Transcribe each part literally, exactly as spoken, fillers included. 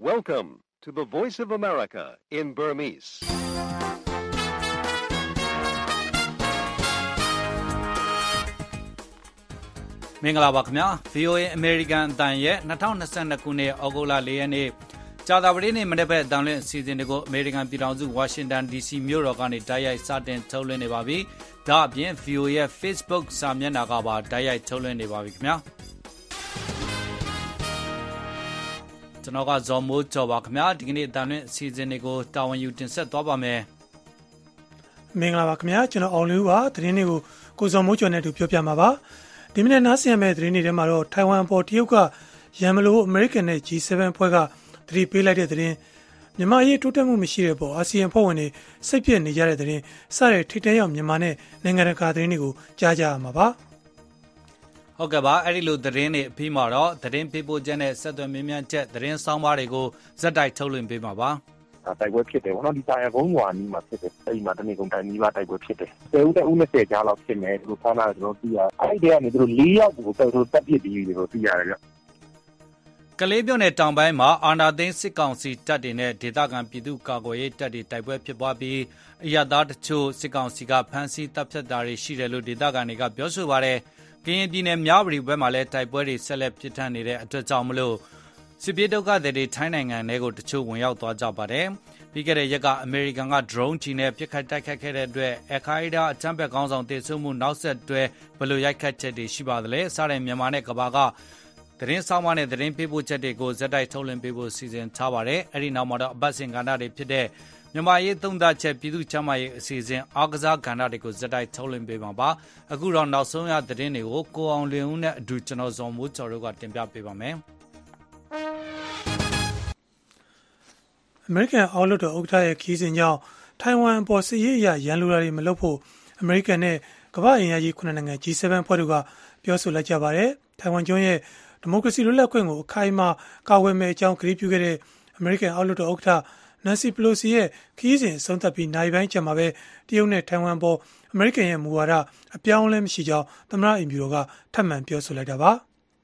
Welcome to the Voice of America in Burmese. ။မင်္ဂလာပါခင်ဗျာ V O A American အတန်ရဲ့၂၀၂၂ခုနှစ်ဩဂုတ်လ၄ရက်နေ့ကြာသပတေးနေ့မနေ့ဘက်အတန်လွင့်အစီအစဉ်တွေကို American ပြည်ထောင်စု Washington D C မြို့တော်ကနေတိုက်ရိုက်စတင်ထုတ်လွှင့်နေပါပြီ။ဒါအပြင် V O A ရဲ့ Facebook စာမျက်နှာကပါတိုက်ရိုက်ထုတ်လွှင့်နေပါပြီခင်ဗျာ။ကျွန်တော်ကဇော်မိုးကျော်ပါခင်ဗျာဒီကနေ့အတန်လွင့်အစီအစဉ်တွေကိုတာဝန်ယူတင်ဆက်သွားပါမယ်။မင်္ဂလာပါခင်ဗျာကျွန်တော်အောင်လူပါသတင်းတွေကိုကိုဇော်မိုးကျော်နဲ့အတူပြောပြမှာပါ။ဒီမနေ့နားဆင်ရမယ့်သတင်းတွေထဲမှာတော့ထိုင်ဝမ်ပေါ်တရုတ်ကရန်မလို့အမေရိကန်နဲ့ G 7 ဖွဲ့ကသတိပေးလိုက်တဲ့သတင်းမြန်မာရေးတိုးတက်မှုမရှိတဲ့ပေါ်အာဆီယံဖွဲ့ဝင်တွေစိတ်ပြည့်နေကြတဲ့သတင်းစတဲ့ထိပ်တန်းရောက်မြန်မာနဲ့နိုင်ငံတကာသတင်းတွေကိုကြားကြရမှာပါဟုတ်ကဲ့ပါအဲ့ဒီလိုသတင်းတွေအပြီးမှာတော့သတင်းပေးပို့ချက်နဲ့ဆက်သွယ်မြင်းမြန်းချက်သတင်းဆောင်ပါတွေကိုဇက်တိုက်ထုတ်လွှင့်ပေးမှာပါတိုက်ပွဲဖြစ်တယ်ဘောနော်ဒီတာယာကုန်းရွာနီးမှာဖြစ်တယ်အဲ့ဒီမှာတနေ့ကုန်တိုင်းနီးပါးတိုက်ပွဲဖြစ်တယ်ဆယ်ဦးနဲ့ဦး၂၀ကြားလောက်ဖြစ်မယ်ဒီလိုဖမ်းလာတယ်ကျွန်တော်သိရအဲ့ဒီကနေသူတို့၄ယောက်ကိုတော်တော်တက်ပြစ်ပြီးပြီးတော့သိရတယ်ဗျကလေးမြို့နယ်တောင်ပိုင်းမှာအာဏာသိမ်းစစ်ကောင်စီတပ်တွေနဲ့ဒေသခံပြည်သူ့ကာကွယ်ရေးတပ်တွေတိုက်ပွဲဖြစ်ပွားပြီးအရသားတချို့စစ်ကောင်စီကဖမ်းဆီးတပ်ဖြတ်တာတွေရှိတယ်လို့ဒေသခံတွေကပြောဆိုပါတယ်ကရင်ပြည်နယ်မြဝတီဘက်မှာလည်းတိုက်ပွဲတွေဆက်လက်ဖြစ်ထန်နေတဲ့အတွက်ကြောင့်မလို့စစ်ပြေးဒုက္ခသည်တွေထိုင်းနိုင်ငံတွေကိုတချို့ဝင်ရောက်သွားကြပါတယ်။ပြီးခဲ့တဲ့ရက်ကအမေရိကန်က drone ချီနဲ့ပစ်ခတ်တိုက်ခတ်ခဲ့တဲ့အတွက်အခိုင်အဒါအကြမ်းဖက်ကောင်းဆောင်တေဆုံးမှုနောက်ဆက်တွဲဘယ်လိုရိုက်ခတ်ချက်တွေရှိပါသလဲ။စားတဲ့မြန်မာနဲ့ကဘာကသတင်းဆောင်မနဲ့သတင်းပေးပို့ချက်တွေကိုဇက်တိုက်ထုတ်လွှင့်ပေးဖို့စီစဉ်ထားပါတယ်။အဲဒီနောက်မှာတော့အပတ်စဉ်ကဏ္ဍတွေဖြစ်တဲ့မြန်မာရေးသုံးသပ်ချက်ပြည်သူ့ချမ်းသာရေးအစီအစဉ်အားကစားကဏ္ဍတွေကိုဇက်တိုက်ထုတ်လွှင့်ပေးမှာပါ။အခုတော့နောက်ဆုံးရသတင်းတွေကိုကိုအောင်လင်းဦးနဲ့အတူကျွန်တော်ဇော်မိုးကျော်တို့ကတင်ပြပေးပါမယ်။အမေရိကန်အောက်လွှတ်တော်ဥက္ကဋ္ဌရဲ့ခီးစဉ်ကြောင့်ထိုင်ဝမ်ပေါ်စစ်ရေးအရာရန်လိုတာတွေမလုပ်ဖို့အမေရိကန်နဲ့ကမ္ဘာ့အင်အားကြီးခုနှစ်နိုင်ငံ G 7 ဖွဲ့တို့ကပြောဆိုလိုက်ကြပါတယ်။ထိုင်ဝမ်ကျွန်းရဲ့ဒီမိုကရေစီလွတ်လပ်ခွင့်ကိုအခိုင်အမာကာကွယ်မယ်အကြောင်းကတိပြုခဲ့တဲ့အမေရိကန်အောက်လွှတ်တော်ဥက္ကဋ္ဌNancy Pelosi ရဲ့ခီးစဉ်ဆုံးသက်ပြီးနိုင်ပိုင်းကြာမှာပဲတရုတ်နဲ့ထိုင်ဝမ်ပေါ်အမေရိကန်ရဲ့မူဝါဒအပြောင်းအလဲမရှိကြောင်းသမ္မတအိမ်ဖြူတော်ကထပ်မံပြောဆိုလိုက်တာပါ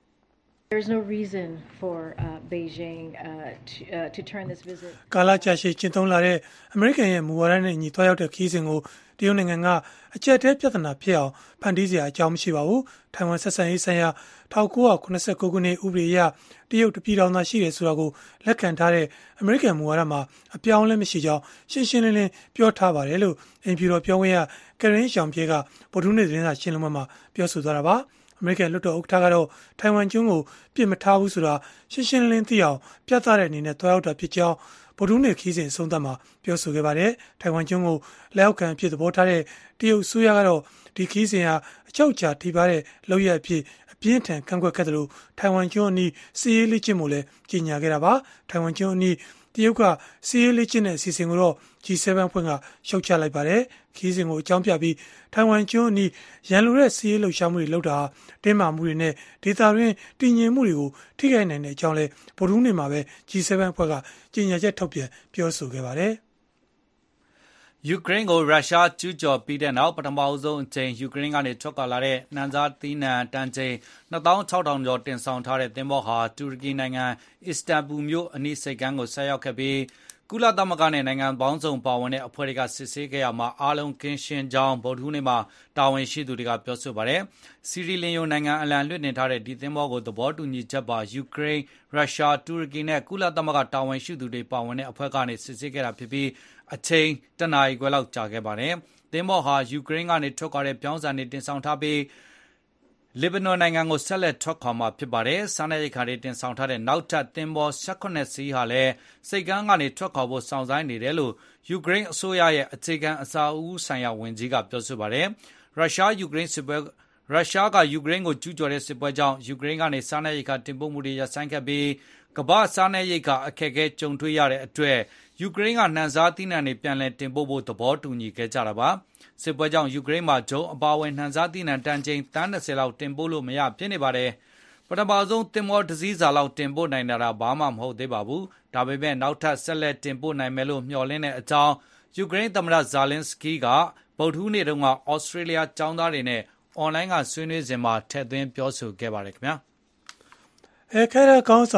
There's no reason for uh, Beijing uh, to, uh, to turn this visit. ကာလကြာရှည်ကျင့်သုံးလာတဲ့အမေရိကန်ရဲ့မူဝါဒနဲ့ညီထွားရောက်တဲ့ခီးစဉ်ကိုတရုတ်နိုင်ငံကအကြက်တဲပြဿနာဖြစ်အောင်ဖန်တီးစရာအကြောင်းမရှိပါဘူး။ထိုင်ဝမ်ဆက်ဆံရေးဆိုင်ရာ၁၉၇၉ခုနှစ်ဥပဒေအရတရုတ်တပြည်တော်သားရှိတယ်ဆိုတာကိုလက်ခံထားတဲ့အမေရိကန်မူဝါဒမှာအပြောင်းအလဲမရှိကြောင်းရှင်းရှင်းလင်းလင်းပြောထားပါတယ်လို့အိမ်ဖြူတော်ပြောခွင့်ရကရင်ရှောင်ပြေကဗုဒ္ဓနေ့သတင်းစာရှင်းလင်းပွဲမှာပြောဆိုသွားတာပါ။အမေရိကန်လွှတ်တော်ဥက္ကဋ္ဌကတော့ထိုင်ဝမ်ကျွန်းကိုပြစ်မထားဘူးဆိုတာရှင်းရှင်းလင်းလင်းသိအောင်ပြသတဲ့အနေနဲ့တွားရောက်တာဖြစ်ကြောင်းဗုဒ္ဓနေ့ခီးစဉ်အဆုံးသတ်မှာပြောဆိုခဲ့ပါတယ်။ထိုင်ဝမ်ကျွန်းကိုလက်အောက်ခံအဖြစ်သဘောထားတဲ့တရုတ်အစိုးရကတော့ဒီခီးစဉ်ဟာအချုပ်အခြာထိပါတဲ့လုပ်ရအဖြစ်အပြင်းထန်ကန့်ကွက်ခဲ့တယ်လို့ထိုင်ဝမ်ကျွန်းအနီးစီးရေးလေ့ကျင့်မှုလည်းကြေညာခဲ့တာပါ။ထိုင်ဝမ်ကျွန်းအနီးတရုတ်ကစီးရေးလေ့ကျင့်တဲ့အစီအစဉ်ကိုတော့ G 7 ဖွဲ့ကရှုတ်ချလိုက်ပါတယ်။ခီးစဉ်ကိုအကြောင်းပြပြီးထိုင်ဝမ်ကျွန်းအနီးရန်လိုတဲ့စီးရေးလှုပ်ရှားမှုတွေလုပ်တာတင်းမာမှုတွေနဲ့ဒေသတွင်းတည်ငြိမ်မှုတွေကိုထိခိုက်နိုင်တဲ့အကြောင်းလဲဗုဒ္ဓနေ့မှာပဲ G 7 ဖွဲ့ကကြေညာချက်ထုတ်ပြန်ပြောဆိုခဲ့ပါတယ်။ယူကရိန်းကိုရုရှားကျူးကျော်ပြီးတဲ့နောက်ပထမဆုံးအကြိမ်ယူကရိန်းကနေထွက်ခွာလာတဲ့နှံစားသီးနှံတန်ချိန်နှစ်သောင်းခြောက်ထောင်ကျော်တင်ဆောင်ထားတဲ့သင်္ဘောဟာတူရကီနိုင်ငံအစ္စတန်ဘူလ်မြို့အနီးဆိပ်ကမ်းကိုဆက်ရောက်ခဲ့ပြီးကုလသမဂ္ဂနဲ့နိုင်ငံပေါင်းစုံပါဝင်တဲ့အဖွဲ့တွေကစစ်ဆေးခဲ့ရမှာအားလုံးကင်းရှင်းကြောင်းဗုဒ္ဓဟူးနေ့မှာတာဝန်ရှိသူတွေကပြောဆိုပါတယ်။စီရီလင်ယိုနိုင်ငံအလံလွှင့်တင်ထားတဲ့ဒီသင်္ဘောကိုသဘောတူညီချက်ပါယူကရိန်း၊ရုရှား၊တူရကီနဲ့ကုလသမဂ္ဂတာဝန်ရှိသူတွေပါဝင်တဲ့အဖွဲ့ကနေစစ်ဆေးခဲ့တာဖြစ်ပြီးအချိန်တနာရီခွဲလောက်ကြာခဲ့ပါတယ်။သင်္ဘောဟာယူကရိန်းကနေထွက်ခွာတဲ့ပြောင်းစာတွေတင်ဆောင်ထားပြီးလီဘနွန်နိုင်ငံကိုဆက်လက်ထွက်ခွာမှာဖြစ်ပါတယ်။စားနပ်ရိက္ခာတွေတင်ဆောင်ထားတဲ့နောက်ထပ်သင်္ဘော၁၇စီးဟာလည်းစိတ်ကမ်းကနေထွက်ခွာဖို့စောင့်ဆိုင်းနေတယ်လို့ယူကရိန်းအစိုးရရဲ့အခြေခံအဆောက်အဦဆိုင်ရာဝန်ကြီးကပြောဆိုပါတယ်။ရုရှားယူကရိန်းစစ်ပွဲရုရှားကယူကရိန်းကိုကျူးကျော်တဲ့စစ်ပွဲကြောင့်ယူကရိန်းကနေစားနပ်ရိက္ခာတင်ပို့မှုတွေရပ်ဆိုင်းခဲ့ပြီးကမ္ဘာ့စားနပ်ရိက္ခာအခက်အခဲကြုံတွေ့ရတဲ့အတွက်ယူကရိန်းကနှံစားသီးနှံတွေပြန်လည်တင်ပို့ဖို့သဘောတူညီခဲ့ကြတာပါ။စစ်ပွဲကြောင့်ယူကရိန်းမှာဂျုံအပါအဝင်နှံစားသီးနှံတန်ချိန်သန်း၂၀လောက်တင်ပို့လို့မရဖြစ်နေပါတယ်။ပထမဆုံးသင်္ဘောတစ်စီးစာလောက်တင်ပို့နိုင်တာဘာမှမဟုတ်သေးပါဘူး။ဒါပေမဲ့နောက်ထပ်ဆက်လက်တင်ပို့နိုင်မယ်လို့မျှော်လင့်တဲ့အကြောင်းယူကရိန်းသမ္မတဇာလင်းစကီးကဗုဒ္ဓဟူးနေ့တုန်းကဩစတြေးလျကျောင်းသားတွေနဲ့အွန်လိုင်းကဆွေးနွေးစဉ်မှာထည့်သွင်းပြောဆိုခဲ့ပါတယ်ခင်ဗျာ။အဲခဲရကောင်းဆောင်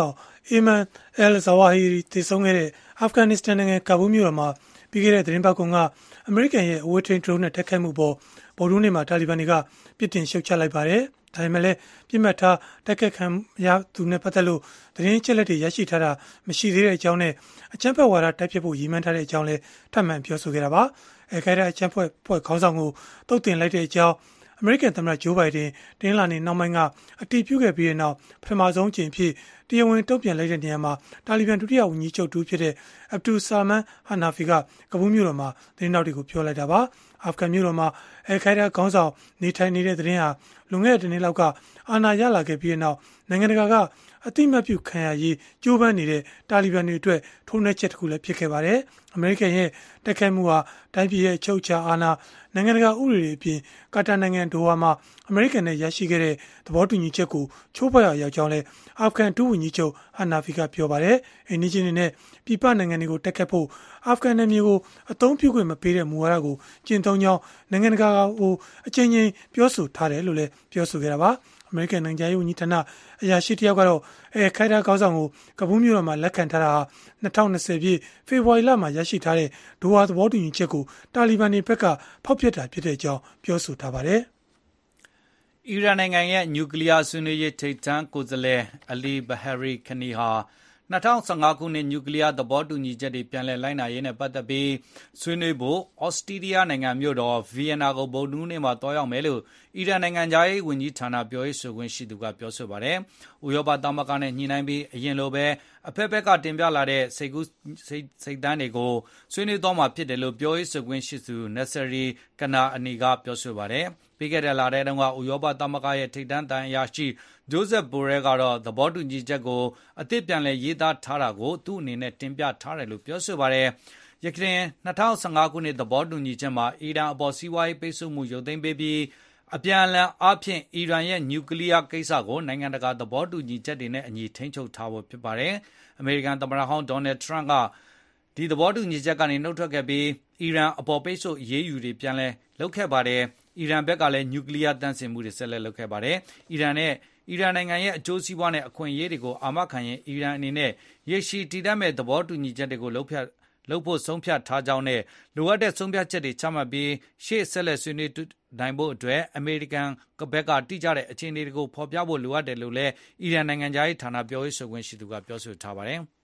အေမန်အယ်ဇာဝါဟီရီတည်ဆုံခဲ့တဲ့အာဖဂန်နစ္စတန်နိုင်ငံကာဘူးမြို့တော်မှာပြီးခဲ့တဲ့သတင်းပတ်ကအမေရိကန်ရဲ့အဝေးထိန်းဒရုန်းနဲ့တိုက်ခိုက်မှုပေါ်ဗုဒ္ဓဟူးနေ့မှာတာလီဘန်တွေကပြစ်တင်ရှုတ်ချလိုက်ပါတယ်။ဒါပေမဲ့လည်းပြစ်မှတ်ထားတိုက်ခိုက်ခံရသူနဲ့ပတ်သက်လို့သတင်းချက်လက်တွေရရှိထားတာမရှိသေးတဲ့အကြောင်းနဲ့အကြမ်းဖက်ဝါဒတိုက်ဖျက်ဖို့ရည်မှန်းထားတဲ့အကြောင်းလည်းထပ်မံပြောဆိုခဲ့တာပါ။အဲခိုင်တဲ့အကြမ်းဖက်ဖွဲ့ခေါင်းဆောင်ကိုတုတ်တင်လိုက်တဲ့အကြောင်းအမေရိကန်သမ္မတဂျိုးဘိုင်ဒန်တင်းလာနေနောက်ပိုင်းကအတည်ပြုခဲ့ပြီးတဲ့နောက်ပထမဆုံးအကြိမ်ဖြစ်တရားဝင်တုံ့ပြန်လိုက်တဲ့နေရာမှာတာလီဘန်ဒုတိယဝန်ကြီးချုပ်တူဖြစ်တဲ့အဗ်ဒူဆာမန်ဟာနာဖီကကဘူးမြို့တော်မှာသတင်းတောက်တွေကိုပြောလိုက်တာပါအာဖဂန်မြို့တော်မှာအယ်ခိုင်ဒါခေါင်းဆောင်နေထိုင်နေတဲ့သတင်းဟာလွန်ခဲ့တဲ့နှစ်လောက်ကအာဏာရလာခဲ့ပြီးတဲ့နောက်နိုင်ငံတကာကအတိမတ်ပြုခံရရေးကြိုးပမ်းနေတဲ့တာလီဘန်တွေအတွက်ထိုးနှက်ချက်တစ်ခုလည်းဖြစ်ခဲ့ပါတယ်အမေရိကန်ရဲ့တိုက်ခိုက်မှုဟာတိုင်းပြည်ရဲ့အချုပ်အခြာအာဏာနိုင်ငံတကာဥပဒေတွေအပြင်ကာတာနိုင်ငံဒိုဟာမှာအမေရိကန်နဲ့ရရှိခဲ့တဲ့သဘောတူညီချက်ကိုချိုးဖောက်ရရောက်ကြောင်းလဲအာဖဂန်ဒုဝန်ကြီးချုပ်ဟာနာဖီကပြောပါတယ်။အိန္ဒိယနိုင်ငံနဲ့ပြည်ပနိုင်ငံတွေကိုတက်ခတ်ဖို့အာဖဂန်နယ်မြေကိုအသုံးပြုခွင့်မပေးတဲ့မူဝါဒကိုကျင့်သုံးကြောင်းနိုင်ငံတကာကအကြိမ်ကြိမ်ပြောဆိုထားတယ်လို့လည်းပြောဆိုခဲ့တာပါ။အမေရိကန်နိုင်ငံရေးဝန်ကြီးဌာနအရာရှိတယောက်ကတော့အဲခိုင်ဒါခေါင်းဆောင်ကိုကဘူးမြို့တော်မှာလက်ခံထားတာဟာ၂၀၂၀ပြည့်ဖေဖော်ဝါရီလမှာရရှိထားတဲ့ဒိုဟာသဘောတူညီချက်ကိုတာလီဘန်တွေဘက်ကဖောက်ဖျက်တာဖြစ်တဲ့အကြောင်းပြောဆိုထားပါတယ်။အီရန်နိုင်ငံရဲ့နျူကလ িয়ার ဆွေးနွေးရေးထိပ်တန်းကိုယ်စားလှယ်အလီဘဟာရီခနီဟာ၂၀၁၅ခုနှစ်နျူကလ িয়ার သဘောတူညီချက်တွေပြန်လည်လိုက်နာရေးနဲ့ပတ်သက်ပြီးဆွေးနွေးဖို့ဩစတြီးယားနိုင်ငံမြို့တော်ဗီယက်နာကိုဗုဒ္ဓဟူးနေ့မှာတွားရောက်မယ်လို့အီရန်နိုင်ငံသားရေးဝန်ကြီးဌာနပြောရေးဆိုခွင့်ရှိသူကပြောဆိုပါတယ်။ဥရောပသမဂ္ဂနဲ့ညှိနှိုင်းပြီးအရင်လိုပဲအဖက်ဖက်ကတင်ပြလာတဲ့စိတ်ကူးစိတ်စိတ်တမ်းတွေကိုဆွေးနွေးသွားမှာဖြစ်တယ်လို့ပြောရေးဆိုခွင့်ရှိသူနက်ဆရီကနာအနီကပြောဆိုပါတယ်။ပြီးခဲ့တဲ့လထဲတုန်းကဥရောပသမဂ္ဂရဲ့ထိပ်တန်းတန်အရာရှိဂျိုးဇက်ဘိုရဲကတော့သဘောတူညီချက်ကိုအသစ်ပြန်လည်ရေးသားထားတာကိုသူ့အနေနဲ့တင်ပြထားတယ်လို့ပြောဆိုပါတယ်။ရခိုင်၂၀၁၅ခုနှစ်သဘောတူညီချက်မှာအီရန်အပေါ်စီးပွားရေးပိတ်ဆို့မှုရုပ်သိမ်းပေးပြီးအပြန်အလှန်အားဖြင့်အီရန်ရဲ့နျူကလ িয়ার ကိစ္စကိုနိုင်ငံတကာသဘောတူညီချက်တွေနဲ့အညီထိန်းချုပ်ထားဖို့ဖြစ်ပါတယ်။အမေရိကန်သမ္မတဟောင်းဒေါ်နယ်ထရန့်ကဒီသဘောတူညီချက်ကနေနှုတ်ထွက်ခဲ့ပြီးအီရန်အပေါ်ပိတ်ဆို့အရေးယူတွေပြန်လည်လုပ်ခဲ့ပါတယ်။အီရန်ဘက်ကလည်းနျူကလ িয়ার တန့်စင်မှုတွေဆက်လက်လုပ်ခဲ့ပါတယ်။အီရန်နဲ့အီရန်နိုင်ငံရဲ့အကျိုးစီးပွားနဲ့အခွင့်အရေးတွေကိုအာမခံရင်အီရန်အနေနဲ့ရရှိတည်တတ်မဲ့သဘောတူညီချက်တွေကိုလုပ်ဖြတ်လုပ်ဖို့ဆုံးဖြတ်ထားကြောင်းနဲ့လိုအပ်တဲ့ဆုံးဖြတ်ချက်တွေချမှတ်ပြီးရှေ့ဆက်လက်ဆွေးနွေးနိုင်ဖို့အတွက်အမေရိကန်ဘက်ကတိကျတဲ့အခြေအနေတွေကိုဖော်ပြဖို့လိုအပ်တယ်လို့လည်းအီရန်နိုင်ငံသားရေးဌာနပြောရေးဆိုခွင့်ရှိသူကပြောဆိုထားပါတယ်။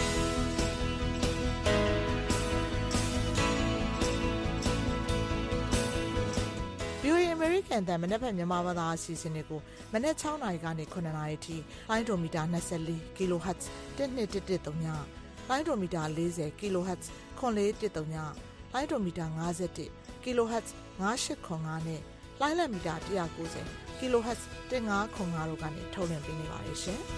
American တန်မနေ့ဖက်မြန်မာဘာသာအစီအစဉ်တွေကိုမနေ့၆နာရီကနေခုနှစ်နာရီထိလိုင်းဒိုမီတာ၂၄ kHz တစ်နှစ်တစ်တစ်သုံးညလိုင်းဒိုမီတာ၄၀ kHz ခွန်လေးတစ်သုံးညလိုင်းဒိုမီတာ၅၁ kHz ၅၈ခွန်၅နဲ့လိုင်းလက်မီတာ၁၉၀ kHz ၁၅ခွန်၅တို့ကနေထုတ်လွှင့်ပေးနေပါတယ်ရှင်။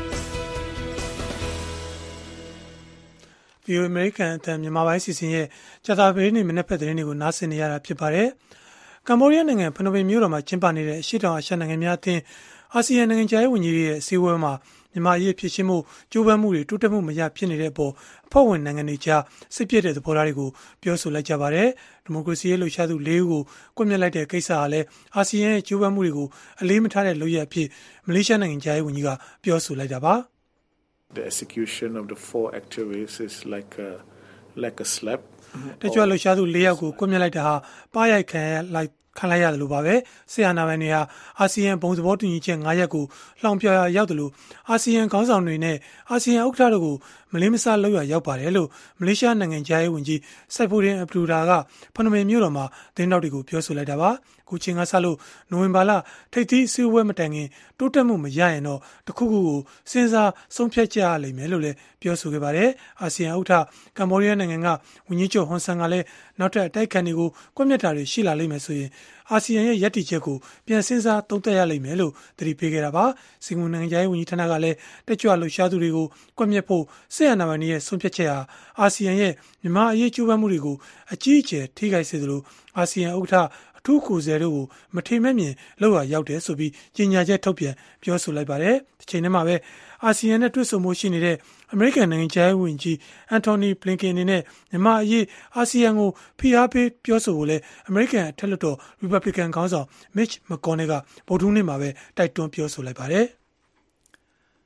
ဗီအိုအေ American အတန်မြန်မာပိုင်းစီစဉ်ရဲ့ကြာသပတေးနေ့မနေ့ဖက်သတင်းတွေကိုနားဆင်နေရတာဖြစ်ပါတယ်။ကမ္ဘောဒီးယားနိုင်ငံဖနွမ်ပင်မြို့တော်မှာကျင်းပနေတဲ့အရှေ့တောင်အာရှနိုင်ငံများအသင်းအာဆီယံနိုင်ငံခြားရေးဝန်ကြီးတွေရဲ့အစည်းအဝေးမှာမြန်မာရေးဖြစ်ရှင်းမှုကြိုးပမ်းမှုတွေတိုးတက်မှုမရဖြစ်နေတဲ့အပေါ်အဖွဲ့ဝင်နိုင်ငံတွေကြားစစ်ပြည့်တဲ့သဘောထားတွေကိုပြောဆိုလိုက်ကြပါတယ်။ဒီမိုကရေစီရေးလှုပ်ရှားသူလေးဦးကိုကွပ်မျက်လိုက်တဲ့ကိစ္စဟာလည်းအာဆီယံရဲ့ကြိုးပမ်းမှုတွေကိုအလေးမထားတဲ့လုပ်ရပ်အဖြစ်မလေးရှားနိုင်ငံခြားရေးဝန်ကြီးကပြောဆိုလိုက်တာပါ။ The execution of the four activists is like a like a slap တကြွလှုပ်ရှားသူလေးယောက်ကိုကွပ်မျက်လိုက်တာဟာပါရိုက်ခံရလိုက်ခံလိုက်ရတယ်လို့ပါပဲဆီယနာဘန်တွေဟာအာဆီယံဘုံသဘောတူညီချက်၅ရပ်ကိုလှောင်ပြော်ရရောက်တယ်လို့အာဆီယံခေါင်းဆောင်တွေနဲ့အာဆီယံဥက္ကဋ္ဌတို့ကိုမလေးမစားလောက်ရရောက်ပါတယ်လို့မလေးရှားနိုင်ငံခြားရေးဝန်ကြီးစိုက်ဖူဒင်အဗ်ဒူဒါကဖနွမ်ပင်မြို့တော်မှာသတင်းတောက်တွေကိုပြောဆိုလိုက်တာပါအခုချိန်ကစလို့နိုဝင်ဘာလထိပ်သီးအစည်းအဝေးမတိုင်ခင်တိုးတက်မှုမရရင်တော့တခုခုကိုစဉ်းစားဆုံးဖြတ်ကြရလိမ့်မယ်လို့လည်းပြောဆိုခဲ့ပါတယ်အာဆီယံဥက္ကဋ္ဌကမ္ဘောဒီးယားနိုင်ငံကဝန်ကြီးချုပ်ဟွန်ဆန်ကလည်းနောက်ထပ်အတိုက်ခံတွေကိုကွပ်မျက်တာတွေရှိလာလိမ့်မယ်ဆိုရင်အာဆီယံရဲ့ရည်တည်ချက်ကိုပြန်စဉ်းစားသုံးသပ်ရလိမ့်မယ်လို့သတိပေးခဲ့တာပါစင်ကာပူနိုင်ငံခြားရေးဝန်ကြီးဌာနကလည်းတက်ကြွလှုပ်ရှားသူတွေကိုကွပ်မျက်ဖို့စစ်အာဏာပိုင်တွေရဲ့ဆုံးဖြတ်ချက်ဟာအာဆီယံရဲ့မြန်မာအရေးကြိုးပမ်းမှုတွေကိုအကြီးအကျယ်ထိခိုက်စေသလိုအာဆီယံဥက္ကဋ္ဌအထူးကိုယ်စားလှယ်တို့ကိုမထေမဲ့မြင်လောက်ရရောက်တယ်ဆိုပြီးကြေညာချက်ထုတ်ပြန်ပြောဆိုလိုက်ပါတယ်ဒီချိန်ထဲမှာပဲအာဆီယံနဲ့တွေ့ဆုံမှုရှိနေတဲ့အမေရိကန်နိုင်ငံခြားရေးဝန်ကြီးအန်တိုနီဘလင်ကင်အနေနဲ့မြန်မာအရေးအာဆီယံကိုဖိအားပေးပြောဆိုဖို့လဲအမေရိကန်အထက်လွှတ်တော်ရီပတ်ဘလစ်ကန်ခေါင်းဆောင်မစ်ချ်မက်ကော်နယ်ကဗုဒ္ဓဟူးနေ့မှာပဲတိုက်တွန်းပြောဆိုလိုက်ပါတယ်။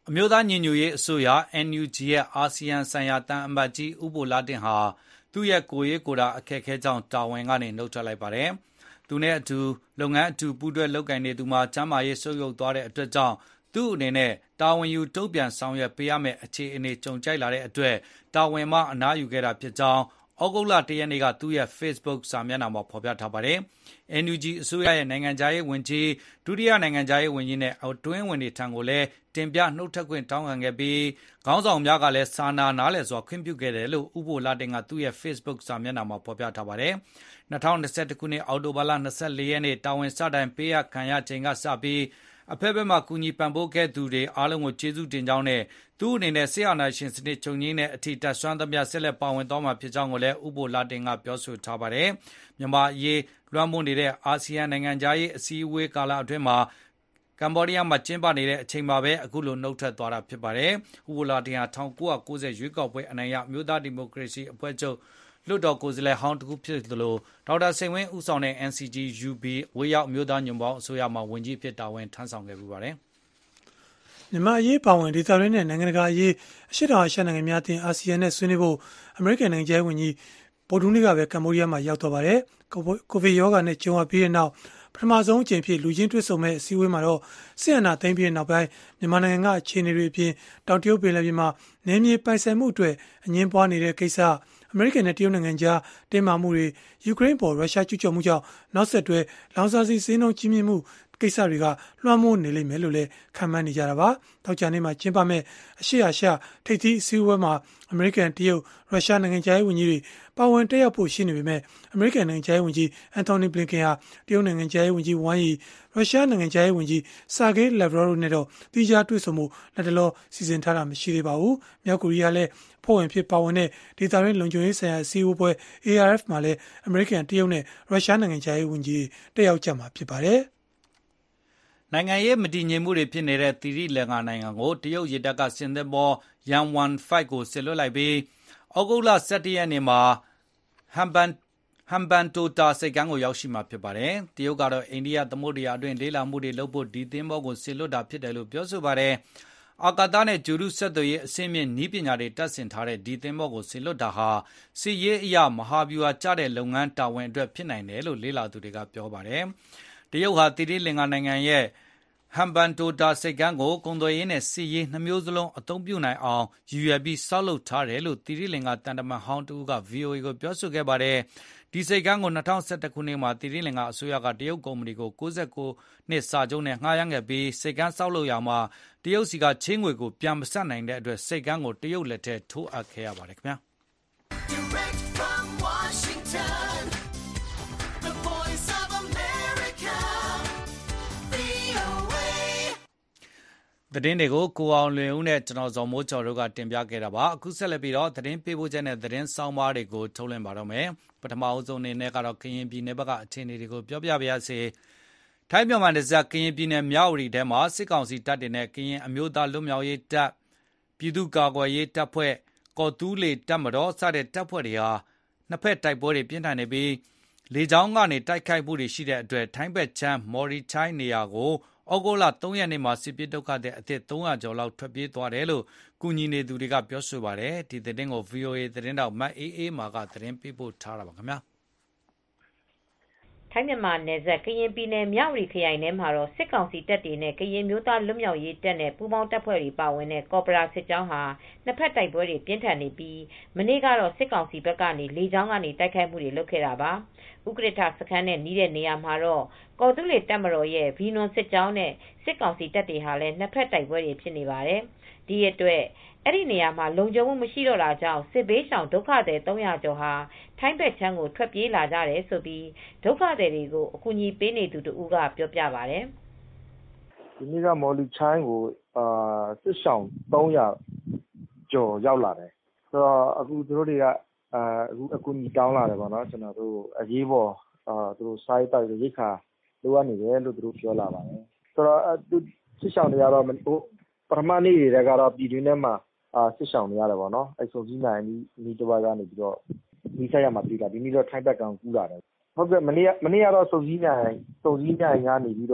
အမျိုးသားညီညွတ်ရေးအစိုးရ အန် ယူ ဂျီ ရဲ့အာဆီယံဆိုင်ရာတန်အမတ်ကြီးဦးဘိုလာတင်ဟာသူ့ရဲ့ကိုယ်ရေးကိုယ်တာအခက်အခဲကြောင့်တာဝန်ကနေနှုတ်ထွက်လိုက်ပါတယ်။သူနဲ့အတူလုပ်ငန်းအတူပူးတွဲလုပ်ကိုင်နေသူမှာကျမ်းမာရေးဆုတ်ယုတ်သွားတဲ့အတွက်ကြောင့်သူ့အနေနဲ့တာဝန်ယူတုံ့ပြန်ဆောင်ရွက်ပေးရမယ့်အခြေအနေကြုံကြိုက်လာတဲ့အတွက်တာဝန်မှအနားယူခဲ့တာဖြစ်ကြောင်းဩဂုတ်လတရက်နေ့ကသူ့ရဲ့ Facebook စာမျက်နှာမှာဖော်ပြထားပါတယ်။ အန် ယူ ဂျီ အစိုးရရဲ့နိုင်ငံခြားရေးဝန်ကြီးဒုတိယနိုင်ငံခြားရေးဝန်ကြီးနဲ့အတွင်းဝန်တွေထံကိုလည်းတင်ပြနှုတ်ထွက်ခွင့်တောင်းခံခဲ့ပြီးခေါင်းဆောင်များကလည်းစာနာနားလည်စွာခွင့်ပြုခဲ့တယ်လို့ဥပ္ပိုလတင်ကသူ့ရဲ့ Facebook စာမျက်နှာမှာဖော်ပြထားပါတယ်။၂၀၂၁ခုနှစ်အောက်တိုဘာလ၂၄ရက်နေ့တာဝန်စတင်ပေးအပ်ခံရချိန်ကစပြီးအဖက်ဖက်မှကူညီပံ့ပိုးခဲ့သူတွေအားလုံးကိုကျေးဇူးတင်ကြောင်းနဲ့သူ့အနေနဲ့ဆရာနာရှင်စနစ်ချုပ်ငင်းတဲ့အထိတက်ဆွမ်းသမျှဆက်လက်ပါဝင်သွားမှာဖြစ်ကြောင်းကိုလည်းဥပ္ပိုလတင်ကပြောဆိုထားပါတယ်။မြန်မာအရေးလွှမ်းမိုးနေတဲ့အာဆီယံနိုင်ငံခြားရေးအစည်းအဝေးကာလအတွင်းမှာကမ္ဘောဒီးယားမှာကျင်းပနေတဲ့အချိန်မှာပဲအခုလိုနှုတ်ထွက်သွားတာဖြစ်ပါတယ်။ဥပ္ပိုလတင်ဟာ၁၉၉၀ရွေးကောက်ပွဲအနိုင်ရမြို့သားဒီမိုကရေစီအဖွဲ့ချုပ်လွှတ်တော်ကိုယ်စားလှယ်ဟောင်းတစ်ခုဖြစ်သလိုဒေါက်တာစိန်ဝင်းဦးဆောင်တဲ့ အန် စီ ဂျီ ယူ ဘီ ဝေးရောက်မျိုးသားညွန့်ပေါင်းအစိုးရမှဝန်ကြီးဖြစ်တာဝန်ထမ်းဆောင်ခဲ့ပူပါတယ်။မြန်မာအရေးပါဝင်ဒေသတွင်းနဲ့နိုင်ငံတကာအရေးအရှေ့တောင်အာရှနိုင်ငံများအသင်းအာဆီယံနဲ့ဆွေးနွေးဖို့အမေရိကန်နိုင်ငံခြားရေးဝန်ကြီးဗိုလ်မှူးနေ့ကပဲကမ္ဘောဒီးယားမှာရောက်သွားပါတယ်။ကိုဗစ်ရောဂါနဲ့ကြုံရပြီးတဲ့နောက်ပထမဆုံးအကြိမ်ဖြစ်လူချင်းတွေ့ဆုံမဲ့အစည်းအဝေးမှာတော့ဆီယနာသိမ်းပြီးနောက်ပိုင်းမြန်မာနိုင်ငံကအခြေအနေတွေအပြင်တောင်တရုတ်ပင်လယ်ပြင်မှာနယ်မြေပိုင်ဆိုင်မှုအတွက်အငင်းပွားနေတဲ့ကိစ္စအမေရိကန်နဲ့တရုတ်နိုင်ငံကြားတင်းမာမှုတွေယူကရိန်းပေါ်ရုရှားကျူးကျော်မှုကြောင့်နောက်ဆက်တွဲလောင်စာဆီဈေးနှုန်းကြီးမြင့်မှုကိစ္စတွေကလွှမ်းမိုးနေလိမ့်မယ်လို့လည်းခန့်မှန်းနေကြတာပါ။တောက်ကြနေ့မှာကျင်းပမဲ့အရှေ့အာရှထိပ်သီးအစည်းအဝေးမှာအမေရိကန်တရုတ်ရုရှားနိုင်ငံခြားရေးဝန်ကြီးတွေပါဝင်တက်ရောက်ဖို့ရှိနေပေမဲ့အမေရိကန်နိုင်ငံခြားရေးဝန်ကြီးအန်တိုနီဘလင်ကန်ဟာတရုတ်နိုင်ငံခြားရေးဝန်ကြီးဝမ်ယီရုရှားနိုင်ငံခြားရေးဝန်ကြီးဆာဂေးလက်ဗရောတို့နဲ့တော့တိကျတွေ့ဆုံမှုလက်တလောစီစဉ်ထားတာမရှိသေးပါဘူး။မြောက်ကိုရီးယားလည်းဖွဲ့ဝင်ဖြစ်ပါဝင်တဲ့ဒေသတွင်းလုံခြုံရေးဆိုင်ရာအစည်းအဝေးပွဲ အေ အာရ် အက်ဖ် မှာလည်းအမေရိကန်တရုတ်နဲ့ရုရှားနိုင်ငံခြားရေးဝန်ကြီးတက်ရောက်ကြမှာဖြစ်ပါတယ်။နိုင်ငံရေးမတည်ငြိမ်မှုတွေဖြစ်နေတဲ့သီရိလင်္ကာနိုင်ငံကိုတရုတ်ရေတပ်ကဆင်သင်္ဘောရန်ဝန်၅ကိုဆစ်လွှတ်လိုက်ပြီးဩဂုတ်လ၁၁ရက်နေ့မှာဟမ်ဘန်ဟမ်ဘန်တိုတာစိတ်ကမ်းကိုရောက်ရှိမှာဖြစ်ပါတယ်။တရုတ်ကတော့အိန္ဒိယသမုဒ္ဒရာအတွင်းလေးလာမှုတွေလုပ်ဖို့ဒီသင်္ဘောကိုဆစ်လွှတ်တာဖြစ်တယ်လို့ပြောဆိုပါတယ်။အာကာသနဲ့ဂျူရုဆက်သွယ်ရေးအဆင့်မြင့်နည်းပညာတွေတပ်ဆင်ထားတဲ့ဒီသင်္ဘောကိုဆစ်လွှတ်တာဟာစစ်ရေးအရမဟာဗျူဟာကျတဲ့လုပ်ငန်းတာဝန်အတွက်ဖြစ်နိုင်တယ်လို့လေ့လာသူတွေကပြောပါတယ်။တရုတ်ဟာသီရိလင်္ကာနိုင်ငံရဲ့ဟမ်ဘန်တိုတာစိတ်ကမ်းကိုကုန်သွယ်ရေးနဲ့စစ်ရေးနှမျိုးစလုံးအသုံးပြုနိုင်အောင်ရည်ရွယ်ပြီးဆောက်လုပ်ထားတယ်လို့သီရိလင်္ကာတန်တမန်ဟောင်းတူက ဗွီအိုအေကိုပြောဆိုခဲ့ပါတယ်။ဒီစိတ်ကမ်းကို၂၀၁၁ခုနှစ်မှာသီရိလင်္ကာအစိုးရကတရုတ်ကုမ္ပဏီကို၉၉နှစ်စာချုပ်နဲ့ငှားရမ်းခဲ့ပြီးစိတ်ကမ်းဆောက်လုပ်ရာမှာတရုတ်စီကချေးငွေကိုပြန်မဆပ်နိုင်တဲ့အတွက်စိတ်ကမ်းကိုတရုတ်လက်ထဲထိုးအပ်ခဲ့ရပါတယ်ခင်ဗျာ။ Direct from Washington, the voice of America, သတင်းတွေကိုကိုအောင်လွင်ဦးနဲ့ကျွန်တော်ဇော်မိုးကျော်တို့ကတင်ပြခဲ့တာပါအခုဆက်လက်ပြီးတော့သတင်းပေးပို့ချက်နဲ့သတင်းဆောင်ပါတွေကိုထုတ်လွှင့်ပါတော့မယ်ပထမအဆုံးအနေနဲ့ကတော့ကရင်ပြည်နယ်ဘက်ကအခြေအနေတွေကိုပြောပြပါရစေထိုင်းမြန်မာနယ်စပ်ကရင်ပြည်နယ်မြဝတီထဲမှာစစ်ကောင်စီတပ်တွေနဲ့ကရင်အမျိုးသားလွတ်မြောက်ရေးတပ်ပြည်သူ့ကာကွယ်ရေးတပ်ဖွဲ့ကော်တူးလေတပ်မတော်စတဲ့တပ်ဖွဲ့တွေဟာနှစ်ဖက်တိုက်ပွဲတွေပြင်းထန်နေပြီးလေကြောင်းကနေတိုက်ခိုက်မှုတွေရှိတဲ့အတွက်ထိုင်းဘက်ချမ်းမော်ရီချိုင်းနေရာကိုဩဂုတ်လ၃ရက်နေ့မှာစစ်ပြေးဒုက္ခသည်အသစ်၃၀၀ကျော်လောက်ထွက်ပြေးသွားတယ်လို့ကူညီနေသူတွေကပြောဆိုပါတယ်ဒီသတင်းကို ဗွီအိုအေသတင်းတောက်မအေးအေးမာကသတင်းပေးပို့ထားတာပါခင်ဗျာထိုင်းမြန်မာနယ်စပ်ကရင်ပြည်နယ်မြဝတီခရိုင်ထဲမှာတော့စစ်ကောင်စီတပ်တွေနဲ့ကရင်မျိုးသားလွတ်မြောက်ရေးတပ်နဲ့ပူးပေါင်းတပ်ဖွဲ့တွေပါဝင်တဲ့ကော်ပိုရာစစ်ကြောင်းဟာနှစ်ဖက်တိုက်ပွဲတွေပြင်းထန်နေပြီးမနေ့ကတော့စစ်ကောင်စီဘက်ကနေလေကြောင်းကနေတိုက်ခိုက်မှုတွေလုပ်ခဲ့တာပါဥကရထစခန်းနဲ့နီးတဲ့နေရာမှာတော့ကော်တူးလေတပ်မတော်ရဲ့ဗီနွန်စစ်ကြောင်းနဲ့စစ်ကောင်စီတပ်တွေဟာလည်းနှစ်ဖက်တိုက်ပွဲတွေဖြစ်နေပါတယ်ဒီအတွက်အဲ့ဒီနေရာမှာလုံခြုံမှုမရှိတော့တာကြောင့်စစ်ဘေးရှောင်ဒုက္ခသည်၃၀၀ကျော်ဟာထိုင်းဘက်ချမ်းကိုထွက်ပြေးလာကြတယ်ဆိုပြီးဒုက္ခသည်တွေကိုအကူအညီပေးနေသူတူကပြောပြပါတယ်ဒီနေ့ကမော်လီချိုင်းကိုအာစစ်ရှောင်၃၀၀ကျော်ရောက်လာတယ်ဆိုတော့အခုသူတို့တွေကအာအခုအကူအညီတောင်းလာတယ်ပေါ့နော်ကျွန်တော်တို့အရေးပေါ်အာသူတို့စိုက်တိုက်ရိတ်ခါလိုအပ်နေတယ်လို့သူတို့ပြောလာပါတယ်ဆိုတော့သူစစ်ရှောင်တွေကတော့ပထမနေ့တွေကတော့ပြည်တွင်းထဲမှာအာစစ်ရှောင်နေရတယ်ပေါ့နော်အဲဆိုကြီးနိုင်ဒီဒီတစ်ပတ်ကနေပြီးတော့ဒီဆက်ရမှာပြည်လာဒီနေ့တော့ထိုင်းဘက်ကောင်ကူးလာတယ်ဟုတ်ကဲ့မနေ့မနေ့ကတော့စုံစည်းနိုင်စုံစည်းနိုင်ကနေပြီးတော့